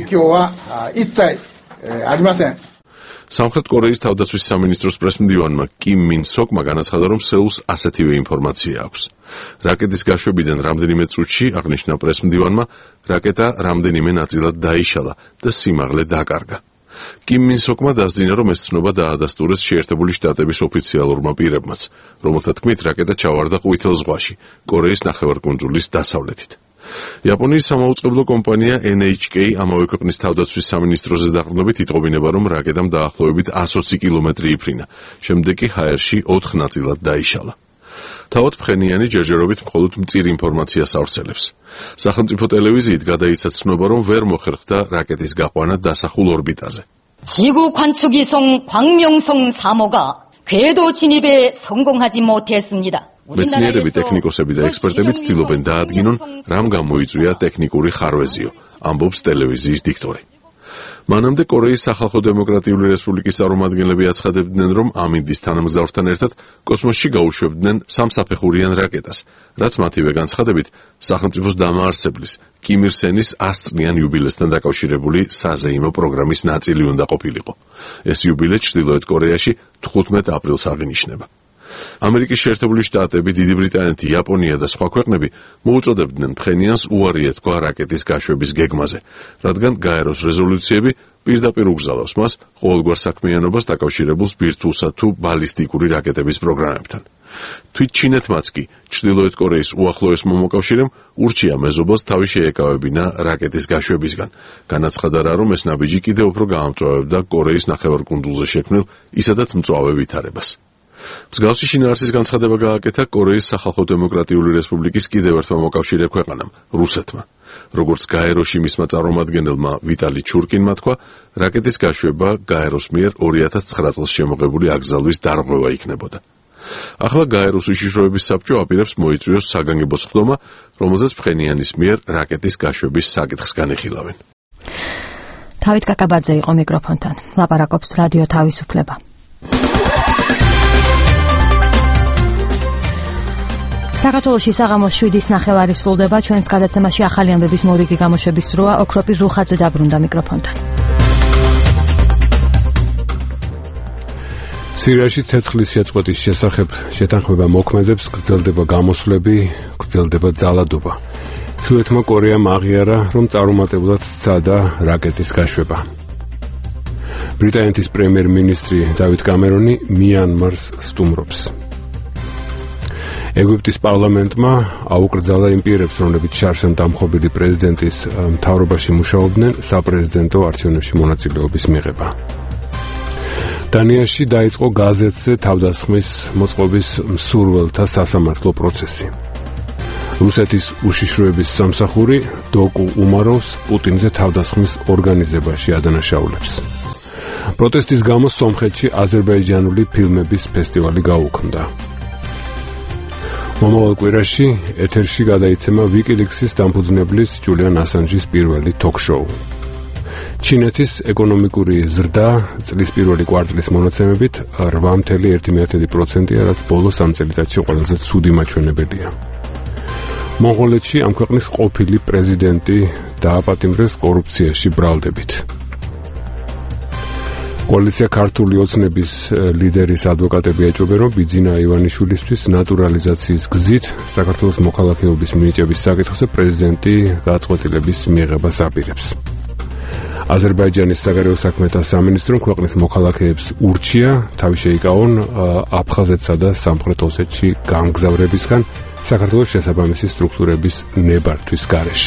სამხრეთ კორეის თავდაცვის სამინისტროს პრესმდივანმა კიმ მინ სოკმა განაცხადა, რომ სეულს ასეთივე ინფორმაცია აქვს. რაკეტის გაშვებიდან რამდენიმე წუთში, აღნიშნა პრესმდივანმა, რაკეტა რამდენიმე ნაწილად დაიშალა და სიმაღლე დაკარგა. კიმ მინ სოკმა დასძინა, რომ ეს ცნობა დაადასტურეს შეერთებული შტატების ოფიციალურმა პირებმაც, რომელთა თქმით რაკეტა ჩავარდა ყვითელ ზღვაში, კორეის ნახევარკუნძულის დასავლეთით. იაპონიის სამაუწყებლო კომპანია ენ ეიჩ კეი ამავე ქვეყნის თავდაცვის სამინისტროზე დაყრდნობით იტყობინება, რომ რაკეტამ დაახლოებით εκατს ოცი კილომეტრი იფრინა, შემდეგ კი ჰაერში ოთხ ნაწილად დაიშალა. თავად ფხენიანი ჯერჯერობით მხოლოდ მწირ ინფორმაციას ავრცელებს. სახელმწიფო ტელევიზიით გადაიცა ცნობა, რომ ვერ მოხერხდა რაკეტის გაყვანა დასახულ ორბიტაზე. 지구 관측위성 광명성 삼 호가 궤도 진입에 성공하지 못했습니다. მეცნიერები, ტექნიკოსები და ექსპერტები ცდილობენ დაადგინონ, რამ გამოიწვია ტექნიკური ხარვეზიო, ამბობს ტელევიზიის დიქტორი. მანამდე კორეის სახალხო დემოკრატიული რესპუბლიკის წარმომადგენლები აცხადებდნენ, რომ ამინდის თანამგზავრთან ერთად კოსმოსში გაუშვებდნენ სამსაფეხურიან რაკეტას, რაც მათივე განცხადებით სახელმწიფოს დამაარსებლის კიმ ირ სენის ასწლიან იუბილესთან დაკავშირებული საზეიმო პროგრამის ნაწილი უნდა ყოფილიყო. ეს იუბილე ჩრდილოეთ კორეაში თხუთმეტ აპრილს აღინიშნება. ამერიკის შეერთებული შტატები, დიდი ბრიტანეთი, იაპონია და სხვა ქვეყნები მოუწოდებდნენ ფხენიანს უარი ეთქვა რაკეტის გაშვების გეგმაზე, რადგან გაეროს რეზოლუციები პირდაპირ უგზავნოს მას ყოველგვარ საქმიანობას დაკავშირებულს ბირთვულსა თუ ბალისტიკური რაკეტების პროგრამებთან. თვით ჩინეთმაც კი ჩრდილოეთ კორეის უახლოეს მომაკავშირემ ურჩია მეზობელს თავი შეეკავებინა რაკეტის გაშვებისგან. განაცხადა რა, რომ ეს ნაბიჯი კიდევ უფრო გაამწვავებდა კორეის ნახევარკუნძულზე შექმნილ ისედაც მწვავე ვითარებას. მსგავსი შინაარსის განცხადება გააკეთა კორეის სახალხო დემოკრატიული რესპუბლიკის კიდევ ერთმა მოკავშირე ქვეყანამ, რუსეთმა. როგორც გაეროში მისმა წარმომადგენელმა ვიტალი ჩურკინმა თქვა, რაკეტის გაშვება გაეროს მიერ ორი ათას ცხრა წელს შემოღებული აკრძალვის დარღვევა იქნებოდა. ახლა გაეროს უშიშროების საბჭო აპირებს მოიწვიოს საგანგებო სხდომა, რომელზეც ფხენიანის მიერ რაკეტის გაშვების საკითხს განიხილავენ. თავით კაკაბაძე იყო მიკროფონთან. ლაპარაკობს რადიო თავისუფლება. საქართველოში საღამოს შვიდის ნახევარი სრულდება. ჩვენს გადაცემაში ახალი ამბების მორიგი გამოშვების დროა. ოქროპირ რუხაძე დაბრუნდა მიკროფონთან. სირიაში ცეცხლის შეწყვეტის შესახებ შეთანხმება მოქმედებს, გრძელდება გამოსვლები, გრძელდება ძალადობა. ჩრდილოეთმა კორეამ აღიარა, რომ წარუმატებლად სცადა რაკეტის გაშვება. ბრიტანეთის პრემიერ-მინისტრი დავით კამერონი მიანმარს სტუმრობს. ეგვიპტის პარლამენტმა აუკრძალა იმ პირებს, რომლებიც შარშან დამხობილი პრეზიდენტის მთავრობაში მუშაობდნენ, საპრეზიდენტო არჩევნებში მონაწილეობის მიღება. დანიაში დაიწყო გაზეთზე თავდასხმის მოწყობის მსურველთა სასამართლო პროცესი. რუსეთის უშიშროების სამსახური დოკუ უმაროვს პუტინზე თავდასხმის ორგანიზებაში ადანაშაულებს. პროტესტის გამო სომხეთში აზერბაიჯანული ფილმების ფესტივალი გაუქმდა. მომავალ კვირაში ეთერში გადაიცემა ვიკილიქსის დამფუძნებლის ჯულიან ასანჟის პირველი თოქ-შოუ. ჩინეთის ეკონომიკური ზრდა წლის პირველი კვარტლის მონაცემებით რვა წუთი ერთი პროცენტია, რაც ბოლო სამ წელიწადში ყველაზე ცუდი მაჩვენებელია. მონღოლეთში ამ ქვეყნის ყოფილი პრეზიდენტი დააპატიმრეს კორუფციაში ბრალდებით. კოალიცია ქართული ოცნების ლიდერის ადვოკატები ეჭვობენ, რომ ბიძინა ივანიშვილისთვის ნატურალიზაციის გზით საქართველოს მოქალაქეობის მინიჭების საკითხზე პრეზიდენტი გაწყვეტილების მიღებას აპირებს. აზერბაიჯანის საგარეო საქმეთა სამინისტრომ ქვეყნის მოქალაქეებს ურჩია თავი შეიკავონ აფხაზეთსა და სამხრეთ ოსეთში გამგზავრებისგან საქართველოს შესაბამისი სტრუქტურების ნებართვის გარეშე.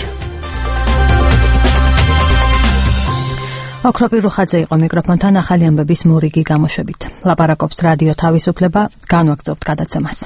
ოქროპირ რუხაძე იყო მიკროფონთან ახალი ამბების მორიგი გამოშვებით. ლაპარაკობს რადიო თავისუფლება, განვაგრძობთ გადაცემას.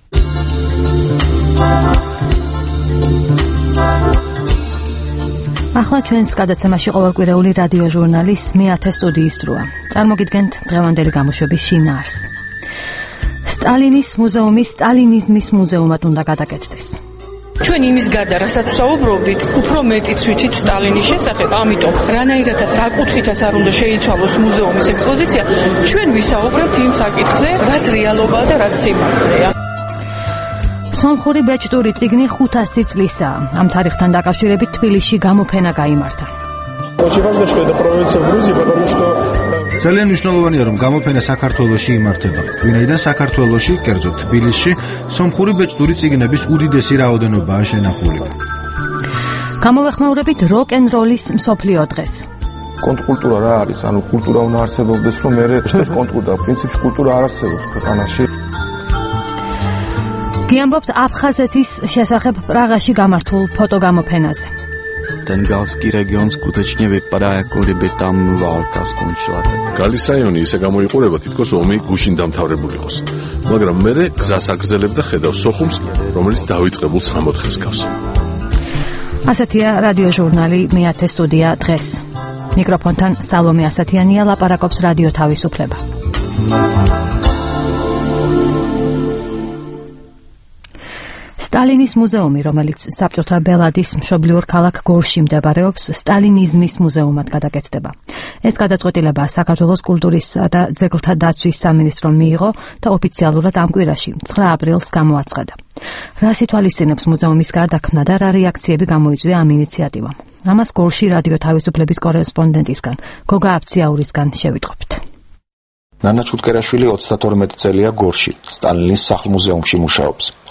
ახლა ჩვენს გადაცემაში ყოველკვირეული რადიო ჟურნალის მეათე სტუდიის დროა. წარმოგიდგენთ დღევანდელი გამოშვების შინაარსს. სტალინის მუზეუმი სტალინიზმის მუზეუმად უნდა გადაკეთდეს. ჩვენ იმის გარდა, რასაც ვსაუბრობდით, უფრო მეტიც ვიცით სტალინის შესახებ, ამიტომ რანაირადაც რა კუთხითაც არ უნდა შეიცვალოს მუზეუმის ექსპოზიცია, ჩვენ ვისაუბრებთ იმ საკითხზე, რაც რეალობაა და რაც სიმართლეა. სომხური ბეჭდური წიგნი ხუთასი წლისაა. ამ თარიღთან დაკავშირებით თბილისში გამოფენა გაიმართა. ძალიან მნიშვნელოვანია, რომ გამოფენა საქართველოში იმართება. ვინაიდან საქართველოში, კერძოდ თბილისში, სომხური ბეჭდური წიგნების უდიდესი რაოდენობაა შენახული. გამოვეხმაურებით როკ-ენ-როლის მსოფლიო დღეს. კონტრკულტურა რა არის? ანუ კულტურა უნდა არსებობდეს, რომ მე ეს კონტრკულტურა, პრინციპში კულტურა არ არსებობს ქვეყანაში. გიამბობთ აფხაზეთის შესახებ პრაღაში გამართულ ფოტოგამოფენაზე. Ten galský region skutečně vypadá jako kdyby tam válka skončila. გალის რაიონი ისე გამოიყურება, თითქოს ომი გუშინ დამთავრებული იყოს. მაგრამ მერე გზას აგრძელებდა ხედავს სოხუმს, რომელიც დავიწყებულ სამოთხეს გავს. ასეთია რადიო ჟურნალი მეათე სტუდია დღეს. მიკროფონთან სალომე ასათიანია, ლაპარაკობს რადიო თავისუფლება. სტალინის მუზეუმი, რომელიც საბჭოთა ბელადის მშობლიურ ქალაქ გორში მდებარეობს, სტალინიზმის მუზეუმად გადაკეთდება. ეს გადაწყვეტილება საქართველოს კულტურისა და ძეგლთა დაცვის სამინისტრომ მიიღო და ოფიციალურად ამ კვირაში, ცხრა აპრილს გამოაცხადა. რას ითვალისწინებს მუზეუმის გარდაქმნა და რა რეაქციები გამოიწვია ამ ინიციატივამ? ამას გორში რადიო თავისუფლების კორესპონდენტისგან, გოგა აფციაურისგან შევიტყობთ. ნანა ჩუტკერაშვილი ოცდათორმეტი წელია გორში, სტალინის სახლ-მუზეუმში მუშაობს.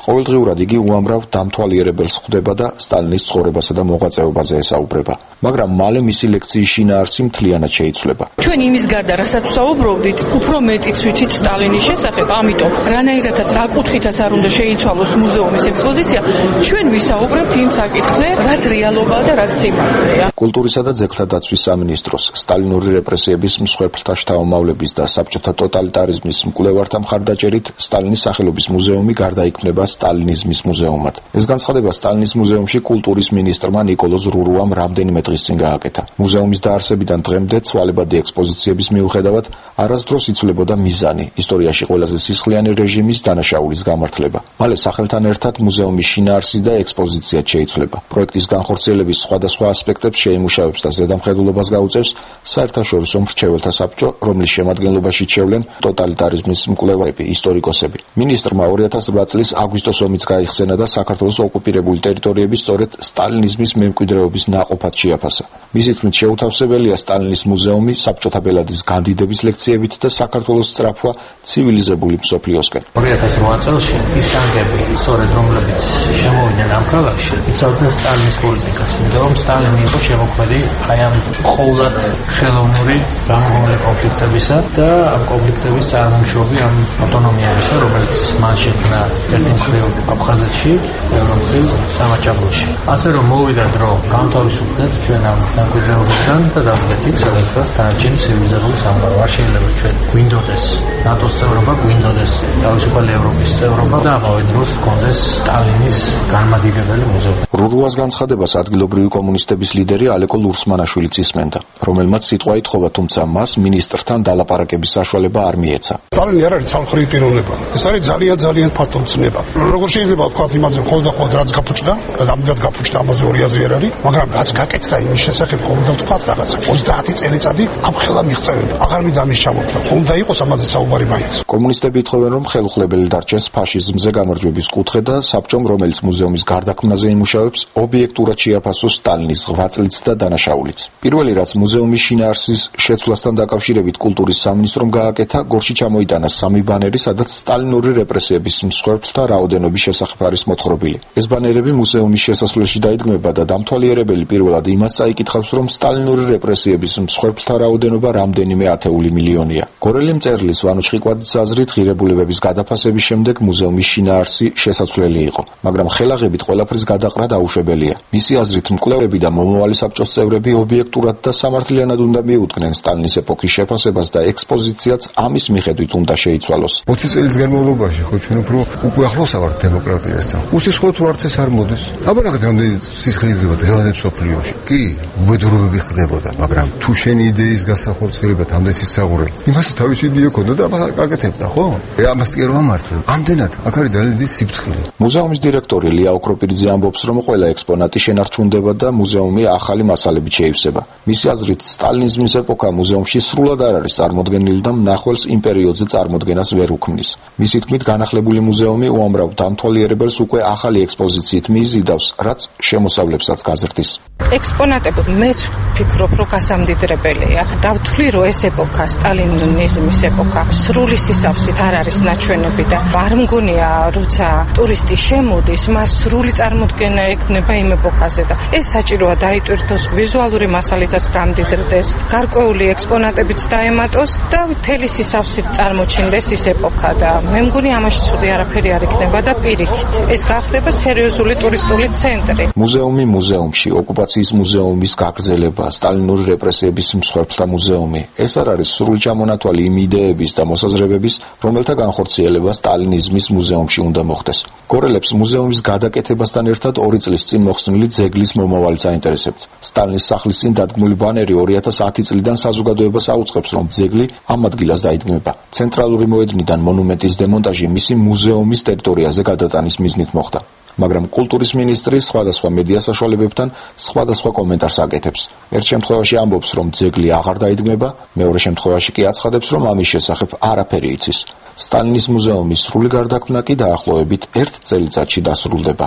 ყოველდღიურად იგი უამრავ დამთვალიერებელს ხვდება და სტალინის ცხოვრებასა და მოღვაწეობაზე ესაუბრება. მაგრამ მალე მისი ლექციის შინაარსი მთლიანად შეიცვლება. ჩვენ იმის გარდა, რასაც ვსაუბრობდით, უფრო მეტიც ვიცით სტალინის შესახებ, ამიტომ რანაირადაც რა კუთხითაც არ უნდა შეიცვალოს მუზეუმის ექსპოზიცია, ჩვენ ვისაუბრებთ იმ საკითხზე, რაც რეალობაა და რაც სიმართლეა. კულტურისა და ძეგლთა დაცვის სამინისტროს, სტალინური რეპრესიების მსხვერპლთა შთამომავლების და საბჭოთა ტოტალიტარიზმის მკვლევართა მხარდაჭერით სტალინის სახელობის მუზეუმი გარდაიქმნება სტალინიზმის მუზეუმად. ეს განცხადება სტალინის მუზეუმში კულტურის მინისტრმა ნიკოლოზ რურუამ რამდენიმე დღის წინ გააკეთა. მუზეუმის დაარსებიდან დღემდე ცვალებადი ექსპოზიციების მიუხედავად არასდროს იცვლებოდა მიზანი, ისტორიაში ყველაზე სისხლიანი რეჟიმის დანაშაულის გამართლება. მალე სახელთან ერთად მუზეუმის შინაარსი და ექსპოზიციაც შეიცვლება. პროექტის განხორციელების სხვადასხვა ასპექტებს შეიმუშავებს და ზედამხედველობას გაუწევს საერთაშორისო მრჩეველთა საბჭო, რომლის შემადგენლობაში შევლენ ტოტალიტარიზმის მკვლევარები, ისტორიკოსები. მინისტრმა ორი ათას რვა წლის აგვისტოს ომიც გაიხსენა და საქართველოს ოკუპირებული ტერიტორიები სწორედ სტალინიზმის მემკვიდრეობის ნაყოფად შეაფასა. მისი თქმით, შეუთავსებელია სტალინის მუზეუმი საბჭოთა ბელადის განდიდების ლექციებით და საქართველოს სწრაფვა ცივილიზებული მსოფლიოსკენ. ორი ათას რვა წელში ის ანგები, სწორედ რომლებიც შემოვიდნენ ამ ქალაქში, იცავდნენ სტალინის პოლიტიკას, იმიტომ რომ სტალინი იყო შემოქმედი აი ამ ყოვლად ხელოვნური გამოგონილი კონფლიქტებისა და ამ კონფლიქტების წარმოშობი ამ ავტონომიებისა, რომელიც მან შექმნა ერთი მხრივ აფხაზეთში, მეორე მხრივ სამაჩაბლოში. ასე რომ მოვიდა დრო განთავისუფლდეთ ჩვენ ამ მემკვიდრეობისგან და დავდგეთით სადაც დანარჩენი ცივილიზებული სამყარო. არ შეიძლება ჩვენ გვინდოდეს ნატოს წევრობა, გვინდოდეს თავისუფალი ევროპის წევრობა და ამავე დროს გქონდეს სტალინის განმადიდებელი მუზეუმი. რურუას განცხადებას ადგილობრივი კომუნისტების ლიდერი ალეკო ლურსმანაშვილიც ისმენდა, რომელმაც სიტყვა ითხოვა, თუმცა მას მინისტრთან დალაპარაკების საშუალება არ მიეცა. სტალინი არ არის ცალმხრივი პიროვნება. ეს არის ძალიან ძალიან ფართო ცნება. როგორ შეიძლება ვთქვათ იმაზე მხოლოდ და მხოლოდ რაც გაფუჭდა, ამდენად გაფუჭდა, ამაზე ორი აზრი არ არის, მაგრამ რაც გაკეთდა იმის შესახებ ხომ და ვთქვათ რაღაცა ოცდაათი წელიწადი ამ ხელა მიღწევენ. აღარ მინდა ამის ჩამოთვლა. ხომ და იყოს ამაზე საუბარი მაინც. კომუნისტები ითხოვენ, რომ ხელუხლებელი დარჩეს ფაშიზმზე გამარჯვების კუთხე და საბჭომ, რომელიც მუზეუმის გარდაქმნაზე იმუშავებს, ობიექტურად შეაფასოს სტალინის ღვაწლიც და დანაშაულიც. პირველი რაც მუზეუმის შინაარსის შეცვლასთან დაკავშირებით კულტურის სამინისტრომ გააკეთა, გორში ჩამოიტანა სამი ბანერი, სადაც სტალინური რეპრესიების მსხვერპლთა რაოდენობის შესახებ არის მოთხრობილი. ეს ბანერები მუზეუმის შესასვლელში დაიდგმება და დამთვალიერებელი პირველად იმას წაიკითხავს, რომ სტალინური რეპრესიების მსხვერპლთა რაოდენობა რამდენიმე ათეული მილიონია. გორელი მწერლის ვანო ჩხიკვაძის აზრით, ღირებულებების გადაფასების შემდეგ მუზეუმის შინაარსი შესაძლებელი იყო, მაგრამ ხელაღებით ყველაფრის გადაყრა დაუშვებელია. მისი აზრით, მკვლევარები და მომავალი საბჭოს წევრები ობიექტურად და სამართლიანად უნდა მიუდგნენ სტალინის ეპოქის შეფასებას და ექსპოზიციაც ამის მიხედვით უნდა შეიცვალოს. ოცი წლის განმავლობაში ხო ჩვენ უფრო უკვე ახლოს ავართ დემოკრატიასთან. უსისხლოდ თუ არც ეს არ მოდის. აბანახეთ რამდენი სისხლი იღებოდა დღევანდელ სოფლიოში. კი, უბედურებები ხდებოდა, მაგრამ თუ შენი იდეის გასახორციელებად ამდენ სისაღურე, იმას თავისი იდეა ქონდა და ამას აკეთებდა, ხო? ამას კი არ ვამართლებ. ამდენად აქ არის ძალიან დიდი სიფრთხილე. მუზეუმის დირექტორი ლია ოქროპირიძე ამბობს, რომ ყველა ექსპონატი შენარჩუნდება და მუზეუმი ახალი მასალებით შეივსება. მისი აზრით, სტალინიზმის ეპოქა მუზეუმში სრულად არ არის წარმოდგენილი და მნახველს იმ პერიოდზე წარმოდგენას ვერ უქმნის. მისი თქმით, განახლებული მუზეუმი უამრავ დამთვალიერებელს უკვე ახალი ექსპოზიციით მიიზიდავს, რაც შემოსავლებსაც გაზრდის. ექსპონატები მე ვფიქრობ, რომ გასამდიდრებელია. დავთვლი, რომ ეს ეპოქა, სტალინიზმის ეპოქა, სრული სისავსით არ არის ნაჩვენები და არ მგონია, როცა ტურისტი შემოდის, მას სრული წარმოდგენა ექნება იმ ეპოქაზე და ეს საჭიროა დაიტვირთოს, ვიზუალური მასალითაც გამდიდრდეს, გარკვეული ექსპონატებიც დაემატოს და მთელი სისავსით წარმოჩინდეს ის ეპოქა და მე მგონი ამაში ცუდი არაფერი არ იქნება და პირიქით ეს გახდება სერიოზული ტურისტული ცენტრი. მუზეუმი მუზეუმში, ოკუპაციის მუზეუმის გაგრძელება, სტალინური რეპრესიების მსხვერპლთა მუზეუმი. ეს არ არის სრული ჩამონათვალი იმ იდეების და მოსაზრებების, რომელთა განხორციელება სტალინიზმის მუზეუმში უნდა მოხდეს. გორელებს მუზეუმის გადაკეთებასთან ერთად ორი წლის წინ მოხსნილი ძეგლის მომავალი საინტერესებთ. სტალინის სახლის წინ დადგმული ბანერი ორი ათას ათი წლიდან საზოგადოებას აუწყებს, რომ ძეგლი ამ ადგილას დაიდგმება. ცენტრალური მოედნიდან მონუმენტის დემონტაჟი მისი მუზეუმის ტერიტორიაზე გადატანის მიზნით მოხდა. მაგრამ კულტურის მინისტრი სხვადასხვა მედია საშუალებებთან სხვადასხვა კომენტარს აკეთებს. ერთ შემთხვევაში ამბობს, რომ ძეგლი აღარ დაიდგმება, მეორე შემთხვევაში კი აცხადებს, რომ ამის შესახებ არაფერი იცის. სტალინის მუზეუმის სრული გარდაქმნა კი დაახლოებით ერთ წელიწადში დასრულდება.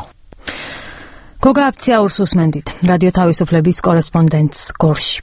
გოგა აფციაურს უსმენდით, რადიო თავისუფლების კორესპონდენტს გორში.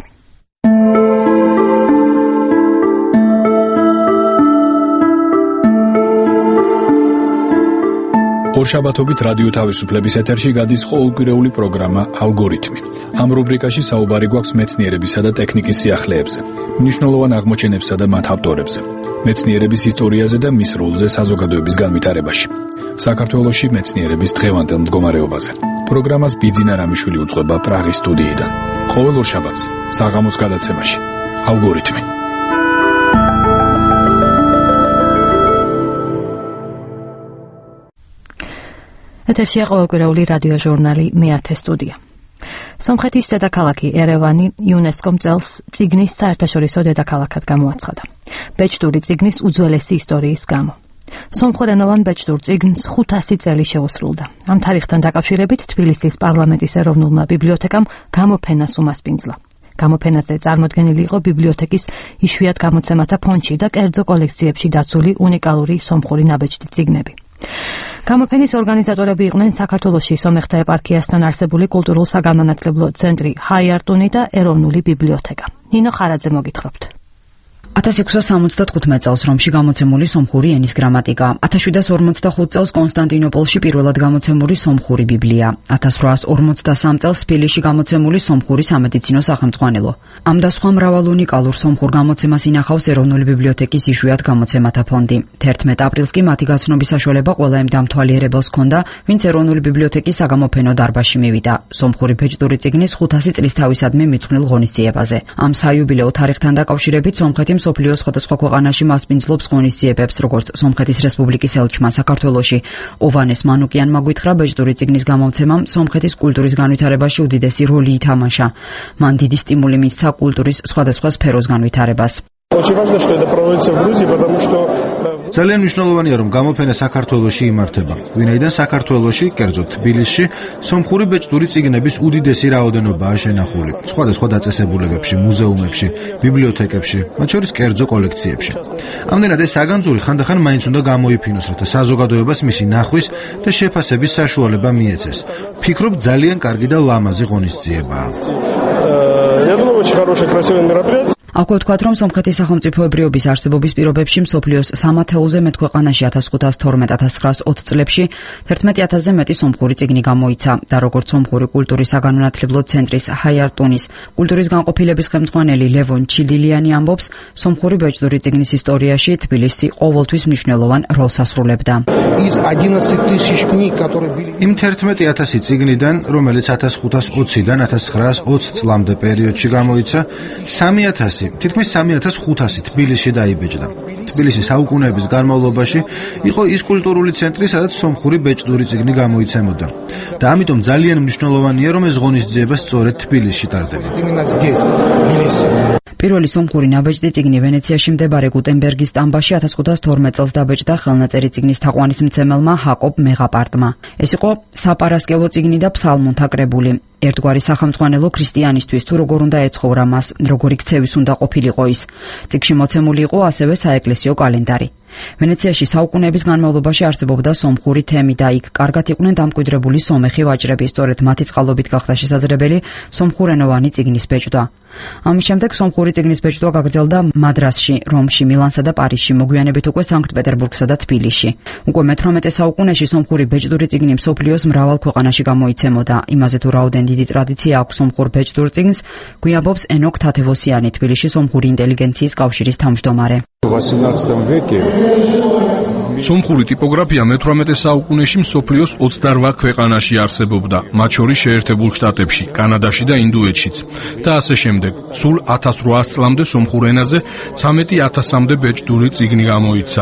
ორშაბათობით რადიო თავისუფლების ეთერში გადის ყოველკვირეული პროგრამა ალგორითმი. ამ რუბრიკაში საუბარი გვაქვს მეცნიერებისა და ტექნიკის სიახლეებზე, მნიშვნელოვან აღმოჩენებსა და მათ ავტორებზე, მეცნიერების ისტორიაზე და მის როლზე საზოგადოების განვითარებაში. საქართველოში მეცნიერების დღევანდელ მდგომარეობაზე. პროგრამას ბიძინა რამიშვილი უძღვება პრაღის სტუდიიდან. ყოველ ორშაბათს საღამოს გადაცემაში ალგორითმი. ეთერშია ყოველკვირეული რადიო ჟურნალი მეათე სტუდია. სომხეთის დედაქალაქი ერევანი იუნესკომ წელს წიგნის საერთაშორისო დედაქალაქად გამოაცხადა. ბეჭდური წიგნის უძველესი ისტორიის გამო. სომხურენოვან ბეჭდურ წიგნს ხუთასი წელი შეუსრულდა. ამ თარიღთან დაკავშირებით თბილისის პარლამენტის ეროვნულმა ბიბლიოთეკამ გამოფენას უმასპინძლა. გამოფენაზე წარმოდგენილი იყო ბიბლიოთეკის იშვიათ გამოცემათა ფონდში და კერძო კოლექციებში დაცული უნიკალური სომხური ნაბეჭდი წიგნები. გამოფენის ორგანიზატორები იყვნენ საქართველოში სომეხთა ეპარქიასთან არსებული კულტურულ-საგანმანათლებლო ცენტრი ჰაიარტუნი და ეროვნული ბიბლიოთეკა. ნინო ხარაძე მოგითხრობთ. ათას ექვსას სამოცდათხუთმეტ წელს რომში გამოცემული სომხური ენის გრამატიკა, ათას შვიდას ორმოცდახუთ წელს კონსტანტინოპოლში პირველად გამოცემული სომხური ბიბლია, ათას რვაას ორმოცდასამ წელს თბილისში გამოცემული სომხური სამედიცინო სახელმძღვანელო. ამ და სხვა მრავალ უნიკალურ სომხურ გამოცემას ინახავს ეროვნული ბიბლიოთეკის იშვიათ გამოცემათა ფონდი. თერთმეტ აპრილს კი მათი გაცნობის საშუალება ყველა იმ დამთვალიერებელს ჰქონდა, ვინც ეროვნული ბიბლიოთეკის საგამოფენო დარბაზში მივიდა, სომხური ბეჭდური წიგნის ხუთასი წლის თავისადმი მიძღვნილ ღონისძიებაზე. ამ საიუბილეო თარიღთან დაკავშირებით სომხეთი მსოფლიოს სხვადასხვა ქვეყანაში მასპინძლობს ღონისძიებებს, როგორც სომხეთის რესპუბლიკის ელჩმა საქართველოში ოვანეს მანუკიანმა გვითხრა, ბეჭდური წიგნის გამოცემამ სომხეთის კულტურის განვითარებაში უდიდესი როლი ითამაშა. მან დიდი სტიმული მისცა კულტურის სხვადასხვა სფეროს განვითარებას. ძალიან მნიშვნელოვანია, რომ გამოფენა საქართველოში იმართება, ვინაიდან საქართველოში, კერძოდ თბილისში, სომხური ბეჭდური წიგნების უდიდესი რაოდენობაა შენახული სხვადასხვა დაწესებულებებში, მუზეუმებში, ბიბლიოთეკებში, მათ შორის კერძო კოლექციებში. ამდენად ეს საგანძური ხანდახან მაინც უნდა გამოიფინოს, რათა საზოგადოებას მისი ნახვის და შეფასების საშუალება მიეცეს. ვფიქრობ, ძალიან კარგი და ლამაზი ღონისძიებაა. აქვე ვთქვათ, რომ სომხეთის სახელმწიფოებრიობის არსებობის პირობებში მსოფლიოს სამ ათეულზე მეტ ქვეყანაში ათას ხუთას თორმეტ ათას ცხრაას ოცი წლებში თერთმეტ ათასზე მეტი სომხური წიგნი გამოიცა და როგორც სომხური კულტურის საგანმანათლებლო ცენტრის ჰაიარტუნის კულტურის განყოფილების ხელმძღვანელი ლევონ ჩილილიანი ამბობს, სომხური ბეჭდური წიგნის ისტორიაში თბილისი ყოველთვის მნიშვნელოვან როლს ასრულებდა. იმ თერთმეტ ათასი წიგნიდან, რომელიც ათას ხუთას ოციდან ათას ცხრაას ოცი წლამდე პერიოდში გამოიცა, სამი ათასი თითქმის სამი ათას ხუთასი თბილისში დაიბეჭდა. თბილისი საუკუნეების განმავლობაში იყო ის კულტურული ცენტრი, სადაც სომხური ბეჭდური წიგნი გამოიცემოდა. და ამიტომ ძალიან მნიშვნელოვანია, რომ ეს ღონისძიება სწორედ თბილისში ტარდება. პირველი სომხური ნაბეჭდი წიგნი ვენეციაში მდებარე გუტენბერგის სტამბაში ათას ხუთას თორმეტ წელს დაბეჭდა ხელნაწერი წიგნის თაყვანისმცემელმა ჰაკობ მეღაპარტმა. ეს იყო საპარასკევო წიგნი და ფსალმუნთა კრებული. ერთგვარი სახელმძღვანელო ქრისტიანისთვის თუ როგორ უნდა ეცხოვრა მას, როგორი ქცევის უნდა ყოფილიყო ის. წიგნში მოცემული იყო ასევე საეკლესიო კალენდარი. ვენეციაში საუკუნეების განმავლობაში არსებობდა სომხური თემი და იქ კარგად იყვნენ დამკვიდრებული სომეხი ვაჭრები, სწორედ მათი წყალობით გახდა შესაძლებელი სომხურენოვანი წიგნის ბეჭდვა. ამის შემდეგ სომხური წიგნის ბეჭდვა გაგრძელდა მადრასში, რომში, მილანსა და პარიზში, მოგვიანებით უკვე სანქტ-პეტერბურგსა და თბილისში. უკვე მეთვრამეტე საუკუნეში სომხური ბეჭდური წიგნი მსოფლიოს მრავალ ქვეყანაში გამოიცემოდა. იმაზე თუ რაოდენ დიდი ტრადიცია აქვს სომხურ ბეჭდურ წიგნს, გვიამბობს ენოკ თათევოსიანი, თბილისში სომხური ინტელიგენციის კავშირის თავმჯდომარე. სომხური ტიპოგრაფია მეთვრამეტე საუკუნეში მსოფლიოს ოცდარვა ქვეყანაში არსებობდა, მათ შორის შეერთებულ შტატებში, კანადაში და ინდოეთშიც და ასე შემდეგ. სულ ათას რვაას წლამდე სომხურ ენაზე ცამეტი ათასამდე ბეჭდური წიგნი გამოიცა.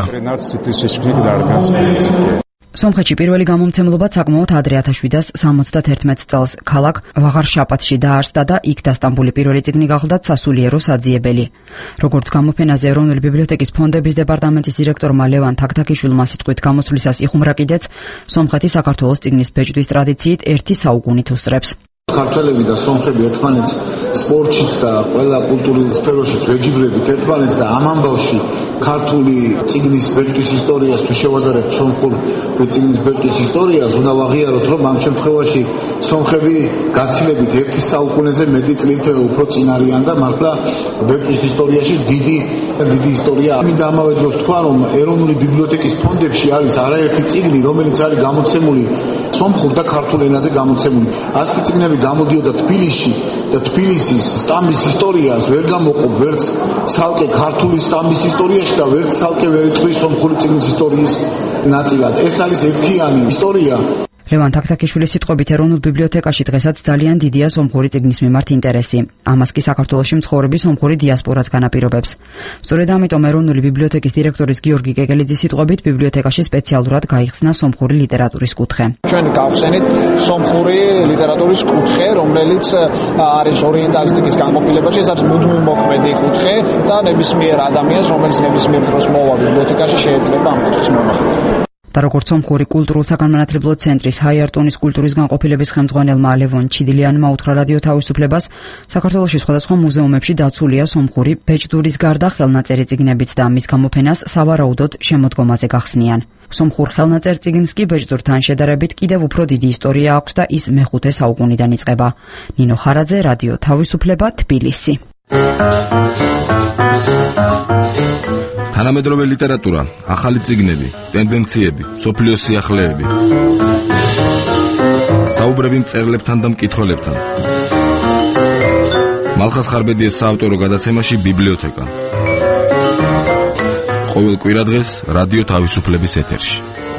სომხეთში პირველი გამომცემლობა საკმაოდ ადრე ათას შვიდას სამოცდათერთმეტ წელს ქალაქ ვაღარშაპატში დაარსდა და იქ დასტამბული პირველი წიგნი გახლდათ სასულიერო საძიებელი. როგორც გამოფენაზე ეროვნული ბიბლიოთეკის ფონდების დეპარტამენტის დირექტორმა ლევან თაქთაქიშვილმა სიტყვით გამოსვლისას იხუმრა კიდეც, სომხეთი საქართველოს წიგნის ბეჭდვის ტრადიციით ერთი საუკუნით უსწრებს. ქართველები და სომხები ერთმანეთს სპორტშიც და ყველა კულტურულ სფეროშიც ვეჯიბრებით ერთმანეთს და ამ ამბავში ქართული წიგნის ბეჭდვის ისტორიას თუ შევადარებთ სომხურ წიგნის ბეჭდვის ისტორიას, უნდა ვაღიაროთ, რომ ამ შემთხვევაში სომხები გაცილებით ერთი საუკუნეზე მეტი წლით უფრო წინ არიან და მართლა ბეჭდვის ისტორიაში დიდი დიდი ისტორია. მინდა ამავე დროს თქვა, რომ ეროვნული ბიბლიოთეკის ფონდებში არის არაერთი წიგნი, რომელიც არის გამოცემული სომხურ და ქართულ ენაზე გამოცემული. ასეთი წიგნები გამოდიოდა თბილისში და თბილისის სტამბის ისტორიას ვერ გამოყოფ ვერც ცალკე ქართული სტამბის ისტორიაში და ვერც ცალკე ვერ იტყვის სომხური წიგნის ისტორიის ნაწილად. ეს არის ერთიანი ისტორია. ლევან თაქთაქიშვილის სიტყვებით ეროვნულ ბიბლიოთეკაში დღესაც ძალიან დიდია სომხური წიგნის მიმართ ინტერესი. ამას კი საქართველოში მცხოვრები სომხური დიასპორაც განაპირობებს. სწორედ ამიტომ ეროვნული ბიბლიოთეკის დირექტორის გიორგი კეკელიძის სიტყვებით ბიბლიოთეკაში სპეციალურად გაიხსნა სომხური ლიტერატურის კუთხე. ჩვენ გავხსენით სომხური ლიტერატურის კუთხე, რომელიც არის ორიენტალისტიკის განყოფილებაში, ეს არის მუდმივი მოქმედი კუთხე და ნებისმიერ ადამიანს, რომელიც ნებისმიერ დროს მოვა ბიბლიოთეკაში, შეიძლება ამ კუთხის მონახულება. და როგორც სომხური კულტურულ-საგანმანათლებლო ცენტრის ჰაიარტონის კულტურის განყოფილების ხელმძღვანელმა ლევონ ჩიდილიანმა უთხრა რადიო თავისუფლებას, საქართველოში სხვადასხვა მუზეუმებში დაცულია სომხური ბეჭდურის გარდა ხელნაწერი წიგნებიც და მის გამოფენას სავარაუდოდ შემოდგომაზე გახსნიან. სომხურ ხელნაწერ წიგნს კი ბეჭდურთან შედარებით კიდევ უფრო დიდი ისტორია აქვს და ის მეხუთე საუკუნიდან იწყება. ნინო ხარაძე, რადიო თავისუფლება, თბილისი. თანამედროვე ლიტერატურა, ახალი წიგნები, ტენდენციები, სოფლიოს სიახლეები. საუბრები მწერლებთან და მკითხველებთან. მალხას ხარბედიეს საავტორო გადაცემაში ბიბლიოთეკა. ყოველ კვირადღეს რადიო თავისუფლების ეთერში.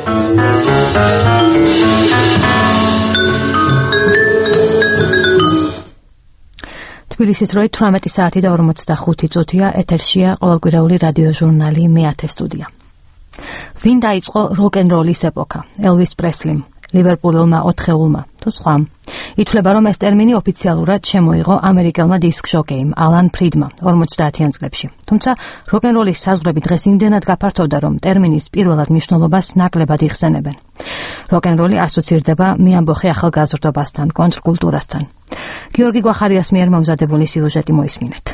თბილისის როი თვრამეტი საათი და ორმოცდახუთი წუთია, ეთერშია ყოველკვირეული რადიო ჟურნალი მეათე სტუდია. ვინ დაიწყო როკ-ენ-როლის ეპოქა? ელვის პრესლიმ, ლივერპულელმა ოთხეულმა თუ სხვა. ითვლება, რომ ეს ტერმინი ოფიციალურად შემოიღო ამერიკელმა დისკ ჟოკეიმ ალან ფრიდმა ორმოცდაათიან წლებში. თუმცა როკ-ენ-როლის საზღვრები დღეს იმდენად გაფართოვდა, რომ ტერმინის პირველად მნიშვნელობას ნაკლებად იხსენებენ. როკ-ენ-როლი ასოცირდება მეამბოხე ახალგაზრდობასთან, კონტრკულტურასთან. გიორგი გვახარიას მიერ მომზადებული სიუჟეტი მოისმინეთ.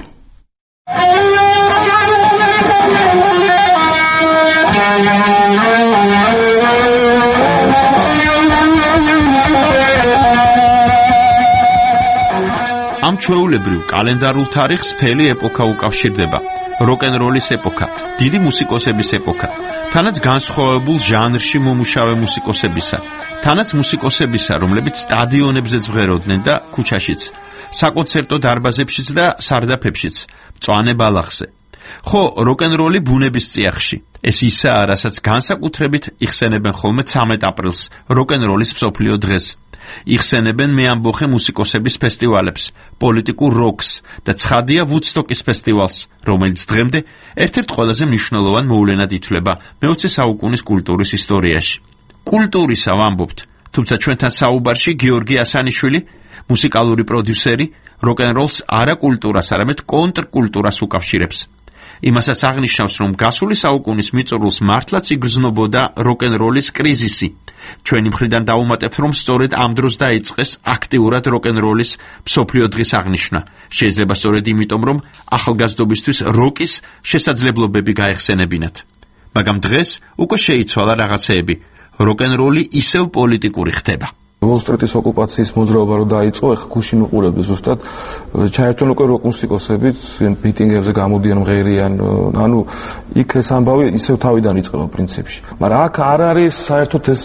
ამ ჩვეულებრივ კალენდარულ თარიღს მთელი ეპოქა უკავშირდება. როკ-ენ-როლის ეპოქა, დიდი მუსიკოსების ეპოქა, თანაც განსხვავებულ ჟანრში მომუშავე მუსიკოსებისა, თანაც მუსიკოსებისა, რომლებიც სტადიონებზე ძლღეროდნენ და ქუჩაშიც, საკონცერტო დარბაზებშიც და სარდაფებშიც, მწვანე ბალახზე. ხო, როკ-ენ-როლი ბუნების წიაღში. ეს ისაა, რასაც განსაკუთრებით იხსენებენ ხოლმე ცამეტ აპრილს, როკ-ენ-როლის მსოფლიო დღეს. იხსენებენ მეამბოხე მუსიკოსების ფესტივალებს, პოლიტიკურ როკს და ცხადია ვუდსტოკის ფესტივალს, რომელიც დღემდე ერთ-ერთ ყველაზე მნიშვნელოვან მოვლენად ითვლება მეოცე საუკუნის კულტურის ისტორიაში. კულტურისა ვამბობთ, თუმცა ჩვენთან საუბარში გიორგი ასანიშვილი, მუსიკალური პროდიუსერი, როკ-ენ-როლს არა კულტურას, არამედ კონტრკულტურას უკავშირებს. იმასაც აღნიშნავს, რომ გასული საუკუნის მიწურულს მართლაც იგრძნობოდა როკ-ენ-როლის კრიზისი. ჩვენი მხრიდან დავუმატებთ, რომ სწორედ ამ დროს დაიწყეს აქტიურად როკ-ენ-როლის მსოფლიო დღის აღნიშვნა. შეიძლება სწორედ იმიტომ, რომ ახალგაზრდობისთვის როკის შესაძლებლობები გაეხსენებინათ. მაგრამ დღეს უკვე შეიცვალა რაღაცეები. როკ-ენ-როლი ისევ პოლიტიკური ხდება. ვოლსტრიტის ოკუპაციის მოძრაობა რო დაიწყო, ეხ გუშინ უყურებდი ზუსტად, ჩაერთვენ უკვე როკ მუსიკოსებიც, ბიტინგებზე გამოდიან, მღერიან, ანუ იქ ეს ამბავი ისევ თავიდან იწყება პრინციპში. მაგრამ აქ არ არის საერთოდ ეს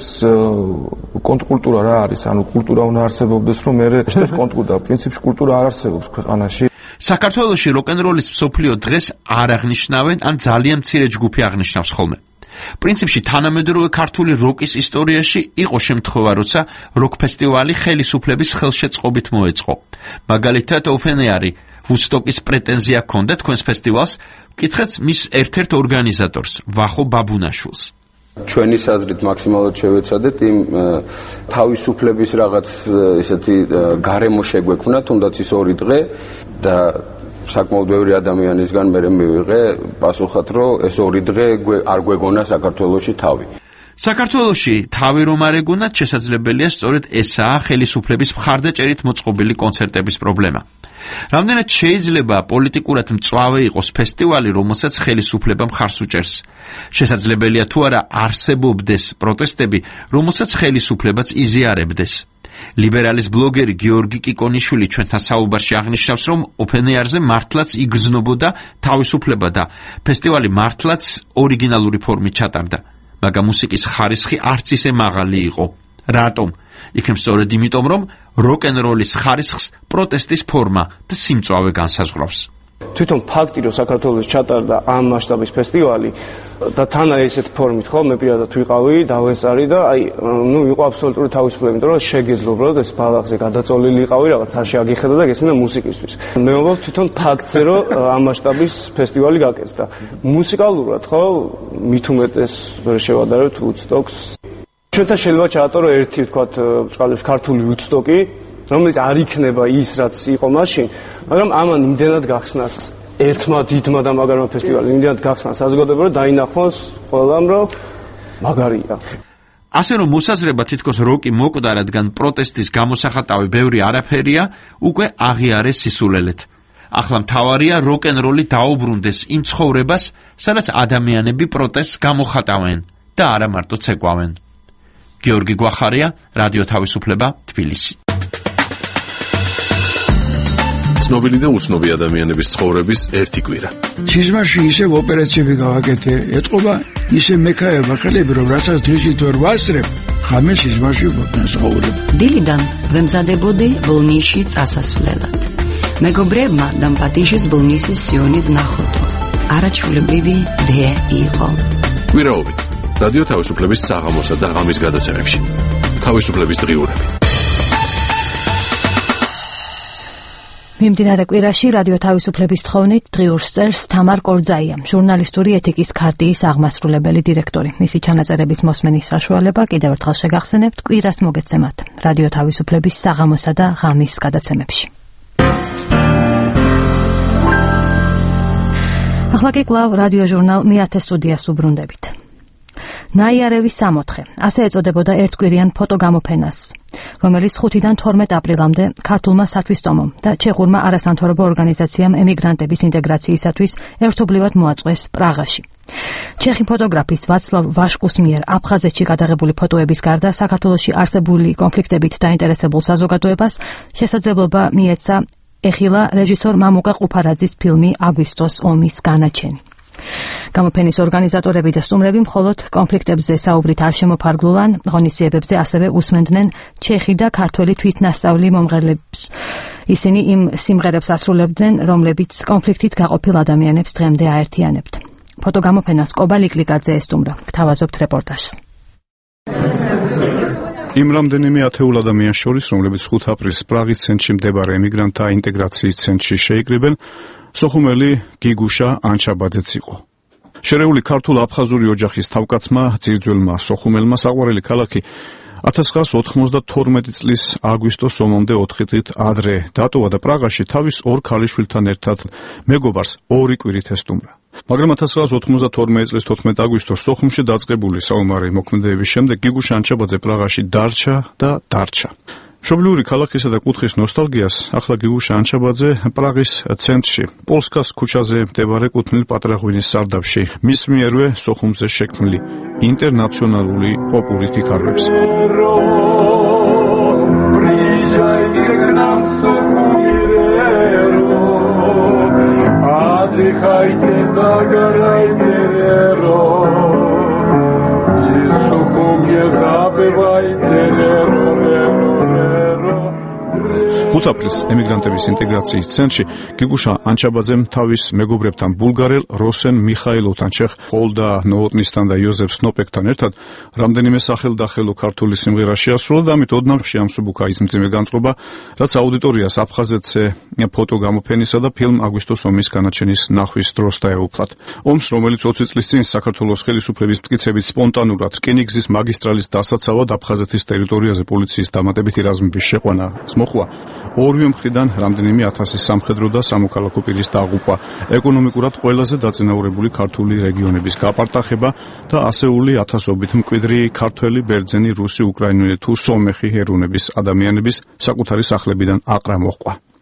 კონტრკულტურა რა არის, ანუ კულტურა უნდა არსებობდეს, რომ მე ეს კონტრკულტურა, პრინციპში კულტურა არ არსებობს ქვეყანაში. საქართველოში როკ-ენ-როლის მსოფლიო დღეს არ აღნიშნავენ, ან ძალიან მცირე ჯგუფი აღნიშნავს ხოლმე. პრინციპში თანამედროვე ქართული როკის ისტორიაში იყო შემთხვევა, როცა როკ-ფესტივალი ხელისუფლების ხელშეწყობით მოეწყო. მაგალითად, ოფენეარი ვუდსტოკის პრეტენზია ჰქონდა თქვენს ფესტივალს, მკითხეთ მის ერთ-ერთ ორგანიზატორს, ვახო ბაბუნაშვილს. ჩვენი საზრით მაქსიმალურად შევეცადეთ იმ თავისუფლების რაღაც ესეთი გარემო შეგვექმნა, თუნდაც ის ორი დღე და საკმაოდ ბევრი ადამიანისგან მე მივიღე პასუხად, რომ ეს ორი დღე არ გვეგონა საქართველოში თავი. საქართველოში თავი რომ არ ეგონათ, შესაძლებელია სწორედ ესაა ხელისუფლების მხარდაჭერით მოწყობილი კონცერტების პრობლემა. რამდენად შეიძლება პოლიტიკურად მწვავე იყოს ფესტივალი, რომელსაც ხელისუფლება მხარს უჭერს? შესაძლებელია თუ არა არსებობდეს პროტესტები, რომელსაც ხელისუფლებაც იზიარებდეს. ლიბერალის ბლოგერი გიორგი კიკონიშვილი ჩვენთან საუბარში აღნიშნავს, რომ open air-ზე მართლაც იგრძნობოდა თავისუფლება და ფესტივალი მართლაც ორიგინალური ფორმით ჩატარდა, მაგრამ მუსიკის ხარისხი არც ისე მაღალი იყო. რატომ? იქნებ სწორედ იმიტომ, რომ როკ-ენ-როლის ხარისხს პროტესტის ფორმა და სიმწვავე განსაზღვრავს. თვითონ ფაქტი, რომ საქართველოს ჩატარდა ამ მასშტაბის ფესტივალი და თან ესეთ ფორმით, ხო, მე პირადად ვიყავი, დავესწარი და აი, ნუ იყო აბსოლუტური თავისუფლება, იმიტომ რომ შეგეძლო უბრალოდ ეს ბალახზე გადაწოლილი იყავი, რაღაც არში აგიხედა და გესმინდა მუსიკისთვის. მე ვამბობ თვითონ ფაქტზე, რომ ამ მასშტაბის ფესტივალი გაკეთდა. მუსიკალურად, ხო, მით უმეტეს ვერ შევადარებთ Woodstocks. ჩვენთან შეიძლება ჩაატარო ერთი, ვთქვათ, ბჭყალებში ქართული Woodstock-ი, რომელიც არ იქნება ის, რაც იყო მაშინ, მაგრამ ამან იმდენად გახსნას ერთმა დიდმა და მაგარმა ფესტივალმა, იმდენად გახსნას საზოგადოება, რომ დაინახოს ყველამ, რომ მაგარია. ასე რომ მოსაზრება თითქოს როკი მოკვდა, რადგან პროტესტის გამოსახატავი ბევრი არაფერია, უკვე აღიარეს სისულელეთ. ახლა მთავარია როკ-ენ-როლი დაუბრუნდეს იმ ცხოვრებას, სადაც ადამიანები პროტესტს გამოხატავენ და არა მარტო ცეკვავენ. გიორგი გვახარია, რადიო თავისუფლება, თბილისი. ცნობილი და უცნობი ადამიანების ცხოვრების ერთი კვირა. სიზმარში ისევ ოპერაციები გავაკეთე, ეთყობა ისე მექაება ხელები, რომ რასაც დღისით ვერ ვასწრებ, ხამე სიზმარში ვცხოვრებ. დილიდან ვემზადებოდი ბოლნისში წასასვლელად. მეგობრებმა დამპატიშის ბოლნისის სიონი ვნახოთ. არაჩვეულებრივი დე იყო. კვირაობით რადიო თავისუფლების საღამოსა და ღამის გადაცემებში. თავისუფლების დღიურები. მიმდინარე კვირაში რადიო თავისუფლების თხოვნით დღიურს წერს თამარ კორძაია, ჟურნალისტური ეთიკის ქარტიის აღმასრულებელი დირექტორი. მისი ჩანაწერების მოსმენის საშუალება კიდევ ერთხელ შეგახსენებთ კვირას მოგეცემათ რადიო თავისუფლების საღამოსა და ღამის გადაცემებში. ახლა კი კვლავ რადიო ჟურნალ მეათე სტუდიას უბრუნდებით. ნაიარევი სამოთხე, ასე ეწოდებოდა ერთკვირიან ფოტოგამოფენას, რომელიც ხუთიდან თორმეტ აპრილამდე ქართულმა სათვისტომომ და ჩეხურმა არასამთავრობო ორგანიზაციამ ემიგრანტების ინტეგრაციისათვის ერთობლივად მოაწყვეს პრაღაში. ჩეხი ფოტოგრაფის ვაცლავ ვაშკუს მიერ აფხაზეთში გადაღებული ფოტოების გარდა საქართველოში არსებული კონფლიქტებით დაინტერესებულ საზოგადოებას შესაძლებლობა მიეცა ეხილა რეჟისორ მამუკა ყუფარაძის ფილმი აგვისტოს ომის განაჩენი. გამოფენის ორგანიზატორები და სტუმრები მხოლოდ კონფლიქტებზე საუბრით არ შემოფარგლულან, ღონისძიებებზე ასევე უსმენდნენ ჩეხი და ქართველი თვითნასწავლი მომღერლებს. ისინი იმ სიმღერებს ასრულებდნენ, რომლებიც კონფლიქტით გაყოფილ ადამიანებს დღემდე აერთიანებთ. ფოტოგამოფენას კობა ლიკლიკაძე ესტუმრა. გთავაზობთ რეპორტაჟს. იმ რამდენიმე ათეულ ადამიანს შორის, რომლებიც ხუთი აპრილს პრაღის ცენტრში მდებარე ემიგრანტთა ინტეგრაციის ცენტრში შეიკრიბნენ, სოხუმელი გიგუშა ანჩაბაძეც იყო. შერეული ქართულ-აფხაზური ოჯახის თავკაცმა, ძირძველმა სოხუმელმა საყვარელი ქალაქი ათას ცხრაას ოთხმოცდათორმეტი წლის აგვისტოს ომამდე ოთხი დღით ადრე დატოვა და პრაღაში თავის ორ ქალიშვილთან ერთად მეგობარს ორი კვირით ესტუმრა. მაგრამ ათას ცხრაას ოთხმოცდათორმეტი წლის თოთხმეტი აგვისტოს სოხუმში დაწყებული საომარი მოქმედებების შემდეგ გიგუშა ანჩაბაძე პრაღაში დარჩა და დარჩა. მშობლიური ქალაქისა და კუთხის ნოსტალგიას ახლა გიგუშა ანჩაბაძე პრაღის ცენტრში, პოლსკას ქუჩაზე მდებარე კუთვნილ პატრაღვინის სარდაფში, მის მიერვე სოხუმზე შექმნილი ინტერნაციონალური ოპერით იხარებს. ხუთი აპრილს ემიგრანტების ინტეგრაციის ცენტრში გიგუშა ანჩაბაძემ თავის მეგობრებთან ბულგარელ როსენ მიხაილოვთან, ჩეხ ხოლდა ნოოტნისთან და იოზეფ სნოპეკთან ერთად რამდენიმე სახელდახელო ქართული სიმღერა შეასრულა და ამით ოდნავ შეამსუბუქა ის მძიმე განწყობა, რაც აუდიტორიას აფხაზეთზე ფოტოგამოფენისა და ფილმ აგვისტოს ომის განაჩენის ნახვის დროს დაეუფლათ. ომს, რომელიც ოცი წლის წინ საქართველოს ხელისუფლების მტკიცებით სპონტანურად რკინიგზის მაგისტრალის დასაცავად აფხაზეთის ტერიტორიაზე პოლიციის დამატებითი რაზმების შეყვანას მოჰყვა, ორივე მხრიდან რამდენიმე ათასი სამხედრო და სამოქალაქო პირის დაღუპვა, ეკონომიკურად ყველაზე დაწინაურებული ქართული რეგიონების გაპარტახება და ასეული ათასობით მკვიდრი ქართველი, ბერძენი, რუსი, უკრაინელი თუ სომეხი ეროვნების ადამიანების საკუთარი სახლებიდან აყრა მოჰყვა.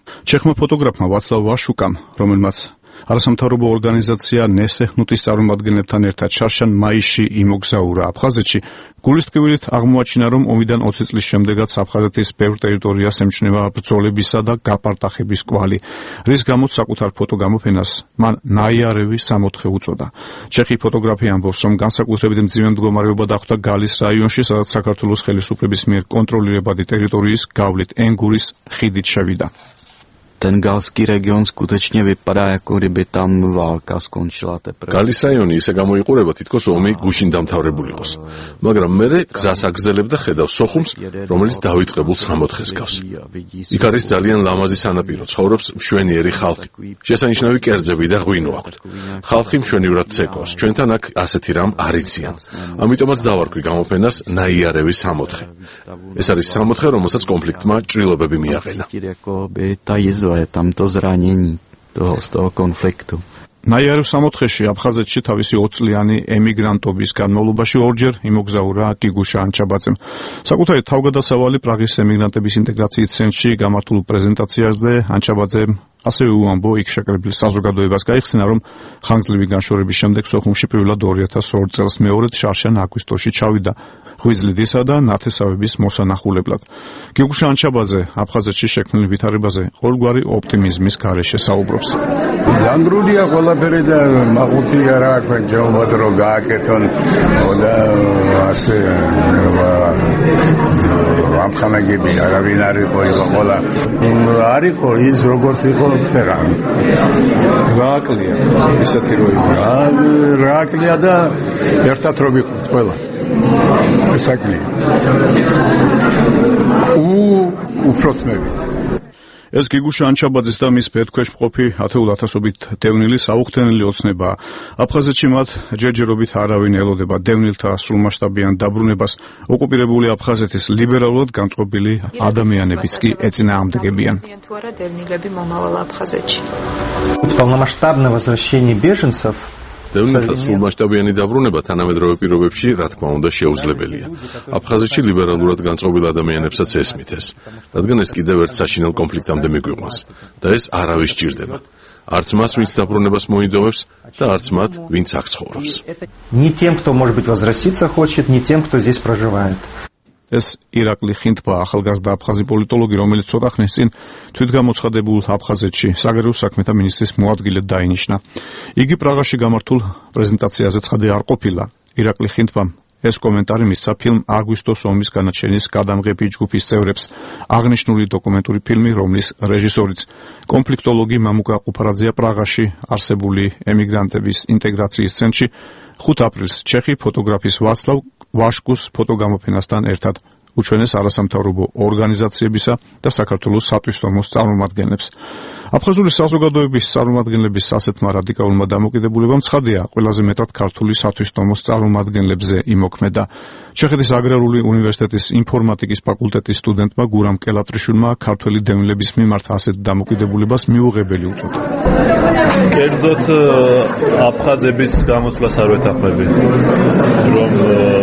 ჩეხმა ფოტოგრაფმა ვაცლავ ვაშუკამ, რომელმაც არასამთავრობო ორგანიზაცია ნესტეხნუტის წარმომადგენლებთან ერთად შარშან მაისში იმოგზაურა აფხაზეთში, გულის ტკივილით აღმოაჩინა, რომ ომიდან ოცი წლის შემდეგაც აფხაზეთის ბევრ ტერიტორიას ემჩნევა ბრძოლებისა და გაპარტახების კვალი, რის გამოც საკუთარ ფოტოგამოფენას მან ნაიარევი სამოთხე უწოდა. ჩეხი ფოტოგრაფი ამბობს, რომ განსაკუთრებით მძიმე მდგომარეობა დახვდა გალის რაიონში, სადაც საქართველოს ხელისუფლების მიერ კონტროლირებადი ტერიტორიის გავლით ენგურის ხიდით შევიდა. Ten galský region skutečně vypadá, jako kdyby tam válka skončila teprve. Galis რაიონი ისე გამოიყურება, თითქოს ომი გუშინ დამთავრებული იყოს. მაგრამ მერე გზას აგრძელებდა ხედავს სოხუმს, რომელიც დაიწყებულ სამოთხეს გავს. იქ არის ძალიან ლამაზი სანაპირო, ცხოვრობს მშვენიერი ხალხი. შესანიშნავი კერძები და ღვინო აქვთ. ხალხი მშვენივრად ცეკვავს. ჩვენთან აქ ასეთი რამ არ იციან. ამიტომაც დავარქვი გამოფენას ნაიარევი სამოთხე. ეს არის სამოთხე, რომელსაც კონფლიქტმა ჭრილობები მიაყენა. Tamto zranění toho z toho konfliktu. ნაიარევ სამოთხეში აფხაზეთში თავისი ოცწლიანი ემიგრანტობის განმავლობაში ორჯერ იმოგზაურა გიგუშა ანჩაბაძემ. საკუთარი თავგადასავალი პრაღის ემიგრანტების ინტეგრაციის ცენტრში გამართულ პრეზენტაციაზე ანჩაბაძემ ასევე უამბო იქ შეკრებილ საზოგადოებას გაიხსნა, რომ ხანგრძლივი განშორების შემდეგ სოხუმში პირველად ორი ათას ორ წელს მეორედ შარშან აგვისტოში ჩავიდა ღვიძლიდისა და ნათესავების მოსანახულებლად. გიგუშა ანჩაბაძე აფხაზეთში შექმნილ ვითარებაზე ყოველგვარი ოპტიმიზმის გარეშე საუბრობს. Ანგრუდია ყველაფერი და მაღუთი არა აქვს ჯობად რომ გააკეთონ და ასე ამხანაგები არავინ არ იყო იყო ყველა არ იყო ის როგორც იყო წეგან რაკლია ისეთი რო იყო რაკლია და ერთად რო ვიყოთ ყველა ესაკლი უ უფროსნები ეს გიგუშა ანჩაბაძის და მის ბედქვეშ მყოფი ათეულ ათასობით დევნილი საუხთენელი ოცნებაა. აფხაზეთში მათ ჯერჯერობით არავინ ელოდება დევნილთა სრულმასშტაბიან დაბრუნებას. ოკუპირებული აფხაზეთის ლიბერალურად განწყობილი ადამიანებიც კი ეწინააღმდეგებიან. დევნილები მომავალ აფხაზეთში. Полномасштабное возвращение беженцев დევნილთა სრულმასშტაბიანი დაბრუნება თანამედროვე პირობებში, რა თქმა უნდა, შეუძლებელია. აფხაზეთში ლიბერალურად განწყობილ ადამიანებსაც ესმით ეს, რადგან ეს კიდევ ერთ საშინელ კონფლიქტამდე მიგვიყვანს და ეს არავის სჭირდება. არც მას, ვინც დაბრუნებას მოინდომებს და არც მათ, ვინც აქ ცხოვრობს. Не тем, кто, может быть, возвратиться хочет, не тем, кто здесь проживает. ეს ირაკლი ხინთბა ახალგაზრდა აფხაზი პოლიტოლოგი, რომელიც ცოტა ხნის წინ თვითგამოცხადებულ აფხაზეთში საგარეო საქმეთა მინისტრის მოადგილედ დაინიშნა. იგი პრაღაში გამართულ პრეზენტაციაზე ცხადი არ ყოფილა. ირაკლი ხინთბამ ეს კომენტარი მისცა ფილმ აგვისტოს ომის განაჩენის გადამღები ჯგუფის წევრებს. აღნიშნული დოკუმენტური ფილმი, რომლის რეჟისორიც კონფლიქტოლოგი მამუკა ყუფარაძეა პრაღაში არსებული ემიგრანტების ინტეგრაციის ცენტრში ხუთ აპრილს ჩეხი ფოტოგრაფის ვაცლავ ვაშკუს ფოტოგამოფენასთან ერთად უჩვენეს არასამთავრობო ორგანიზაციებისა და საქართველოს სათვისტომოს წარმომადგენლებს. აფხაზური საზოგადოების წარმომადგენლების ასეთმა რადიკალურმა დამოკიდებულებამ ცხადია, ყველაზე მეტად ქართული სათვისტომოს წარმომადგენლებზე იმოქმედა. ჩეხეთის აგრარული უნივერსიტეტის ინფორმატიკის ფაკულტეტის სტუდენტმა გურამ კელატრიშვილმა ქართველი დევნილების მიმართ ასეთ დამოკიდებულებას მიუღებელი უწოდა. კერძოდ აფხაზების გამოსვლას არ ვეთანხმები, რომ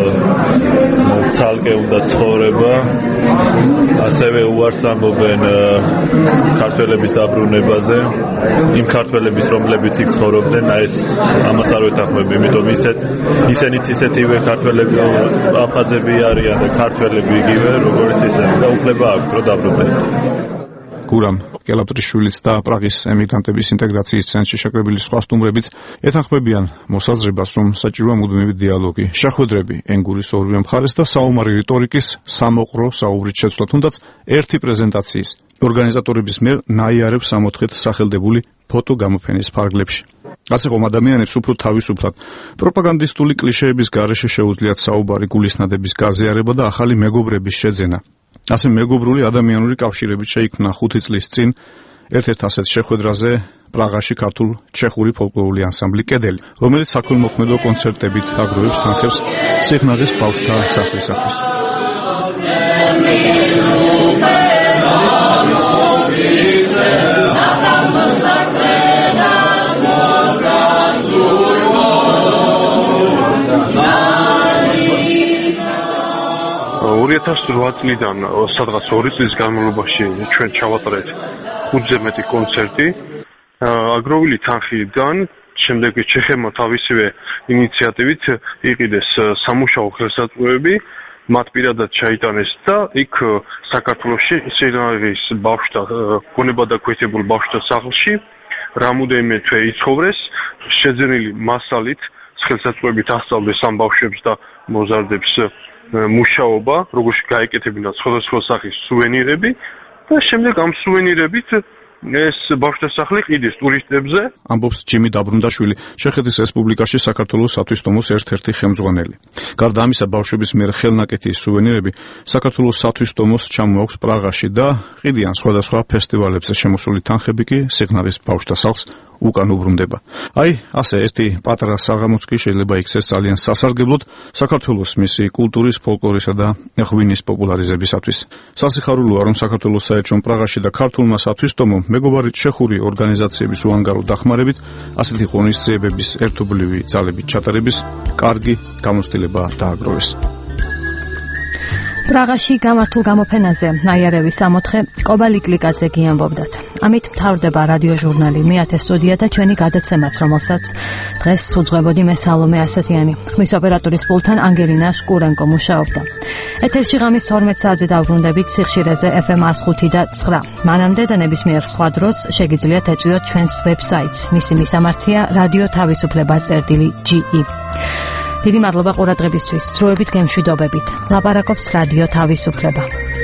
ცალკე უნდა ცხოვრება, ასევე უარს ამბობენ ქართველების დაბრუნებაზე, იმ ქართველების, რომლებიც იქ ცხოვრობდნენ, ეს ამას არ ვეთანხმები, იმიტომ ისეთ ისენიც ისეთივე ქართველები აფხაზები არიან და ქართველები იგივე, როგორც ისინი და უფლება აქვთ, რომ დაბრუნდნენ. გურამ კელატრიშვილიც და პრაღის ემიგრანტების ინტეგრაციის ცენტრში შეკრებილი სხვა სტუმრებიც ეთანხმებიან მოსაზრებას, რომ საჭიროა მუდმივი დიალოგი, შეხვედრები ენგურის ორივე მხარეს და საომარი რიტორიკის სამოყრო საუბრით შეცვლა, თუნდაც ერთი პრეზენტაციის ორგანიზატორების მიერ ნაიარევ სამოთხეთ სახელდებული ფოტოგამოფენის ფარგლებში. ასე რომ ადამიანებს უფრო თავისუფლად პროპაგანდისტული კლიშეების გარეშე შეუძლიათ საუბარი, გულისნადების გაზიარება და ახალი მეგობრების შეძენა. ასე მეგობრული ადამიანური კავშირებით შეიქმნა ხუთი წლის წინ ერთ-ერთ ასეთ შეხვედრაზე პრაღაში ქართულ ჩეხური ფოლკლორული ანსამბლი კედელი, რომელიც საქველმოქმედო კონცერტებით აგროვებს თანხებს სიღნაღის ბავშვთა სახლისათვის. ორი ათას რვა წლიდან სადღაც ორი წლის განმავლობაში ჩვენ ჩავატარეთ ხუთზე მეტი კონცერტი. აგროვილი თანხიდან შემდეგ ჩეხებმა თავისივე ინიციატივით იყიდეს სამუშაო ხელსაწყოები, მათ პირადად ჩაიტანეს და იქ საქართველოში სცენარის ბავშვთა გონებადაქვეითებულ ბავშვთა სახლში რამოდენიმე თვე იცხოვრეს, შეძენილი მასალით ხელსაწყოებით ასწავლეს ამ ბავშვებს და მოზარდებს მუშაობა, როგორც გაეკეთებინათ სხვადასხვა სახის სუვენირები და შემდეგ ამ სუვენირებით ეს ბავშვთა სახლი ყიდის ტურისტებზე. ამბობს ჯიმი დაბრუნდაშვილი, შეხედის რესპუბლიკაში საქართველოს სათვისტომოს ერთ-ერთი ხელმძღვანელი. გარდა ამისა, ბავშვების მიერ ხელნაკეთი სუვენირები საქართველოს სათვისტომოს ჩამოაქვს პრაღაში და ყიდიან სხვადასხვა ფესტივალებზე შემოსული თანხები კი სიღნაღის ბავშვთა სახლს უკან უბრუნდება. აი, ასე ერთი პატარა საღამოც კი შეიძლება იქცეს ძალიან სასარგებლოდ საქართველოს მისი კულტურის, ფოლკლორისა და ღვინის პოპულარიზებისათვის. სასიხარულოა, რომ საქართველოს საელჩომ პრაღაში და ქართულმა სათვისტომომ მეგობარი ჩეხური ორგანიზაციების უანგარო დახმარებით ასეთი ღონისძიებების ერთობლივი ძალებით ჩატარების კარგი გამოცდილება დააგროვეს. პრაღაში გამართულ გამოფენაზე ნაიარევის სამოთხე კობალი კლიკაძე გიამბობდათ. ამით მთავრდება რადიო ჟურნალი მეათე სტუდია და ჩვენი გადაცემაც, რომელსაც დღეს უძღვებოდი მე სალომე ასათიანი. ხმის ოპერატორის პულტთან ანგელინა შკურენკო მუშაობდა. ეთერში ღამის თორმეტ საათზე დავბრუნდებით სიხშირეზე ეფ ემ one oh five და nine. მანამდე და ნებისმიერ სხვა დროს შეგიძლიათ ეწვიოთ ჩვენს ვებსაიტს. მისი მისამართია რადიო თავისუფლება წერტილი ჯი ი. დიდი მადლობა ყურადღებისთვის. დროებით გემშვიდობებით. ლაპარაკობს რადიო თავისუფლება.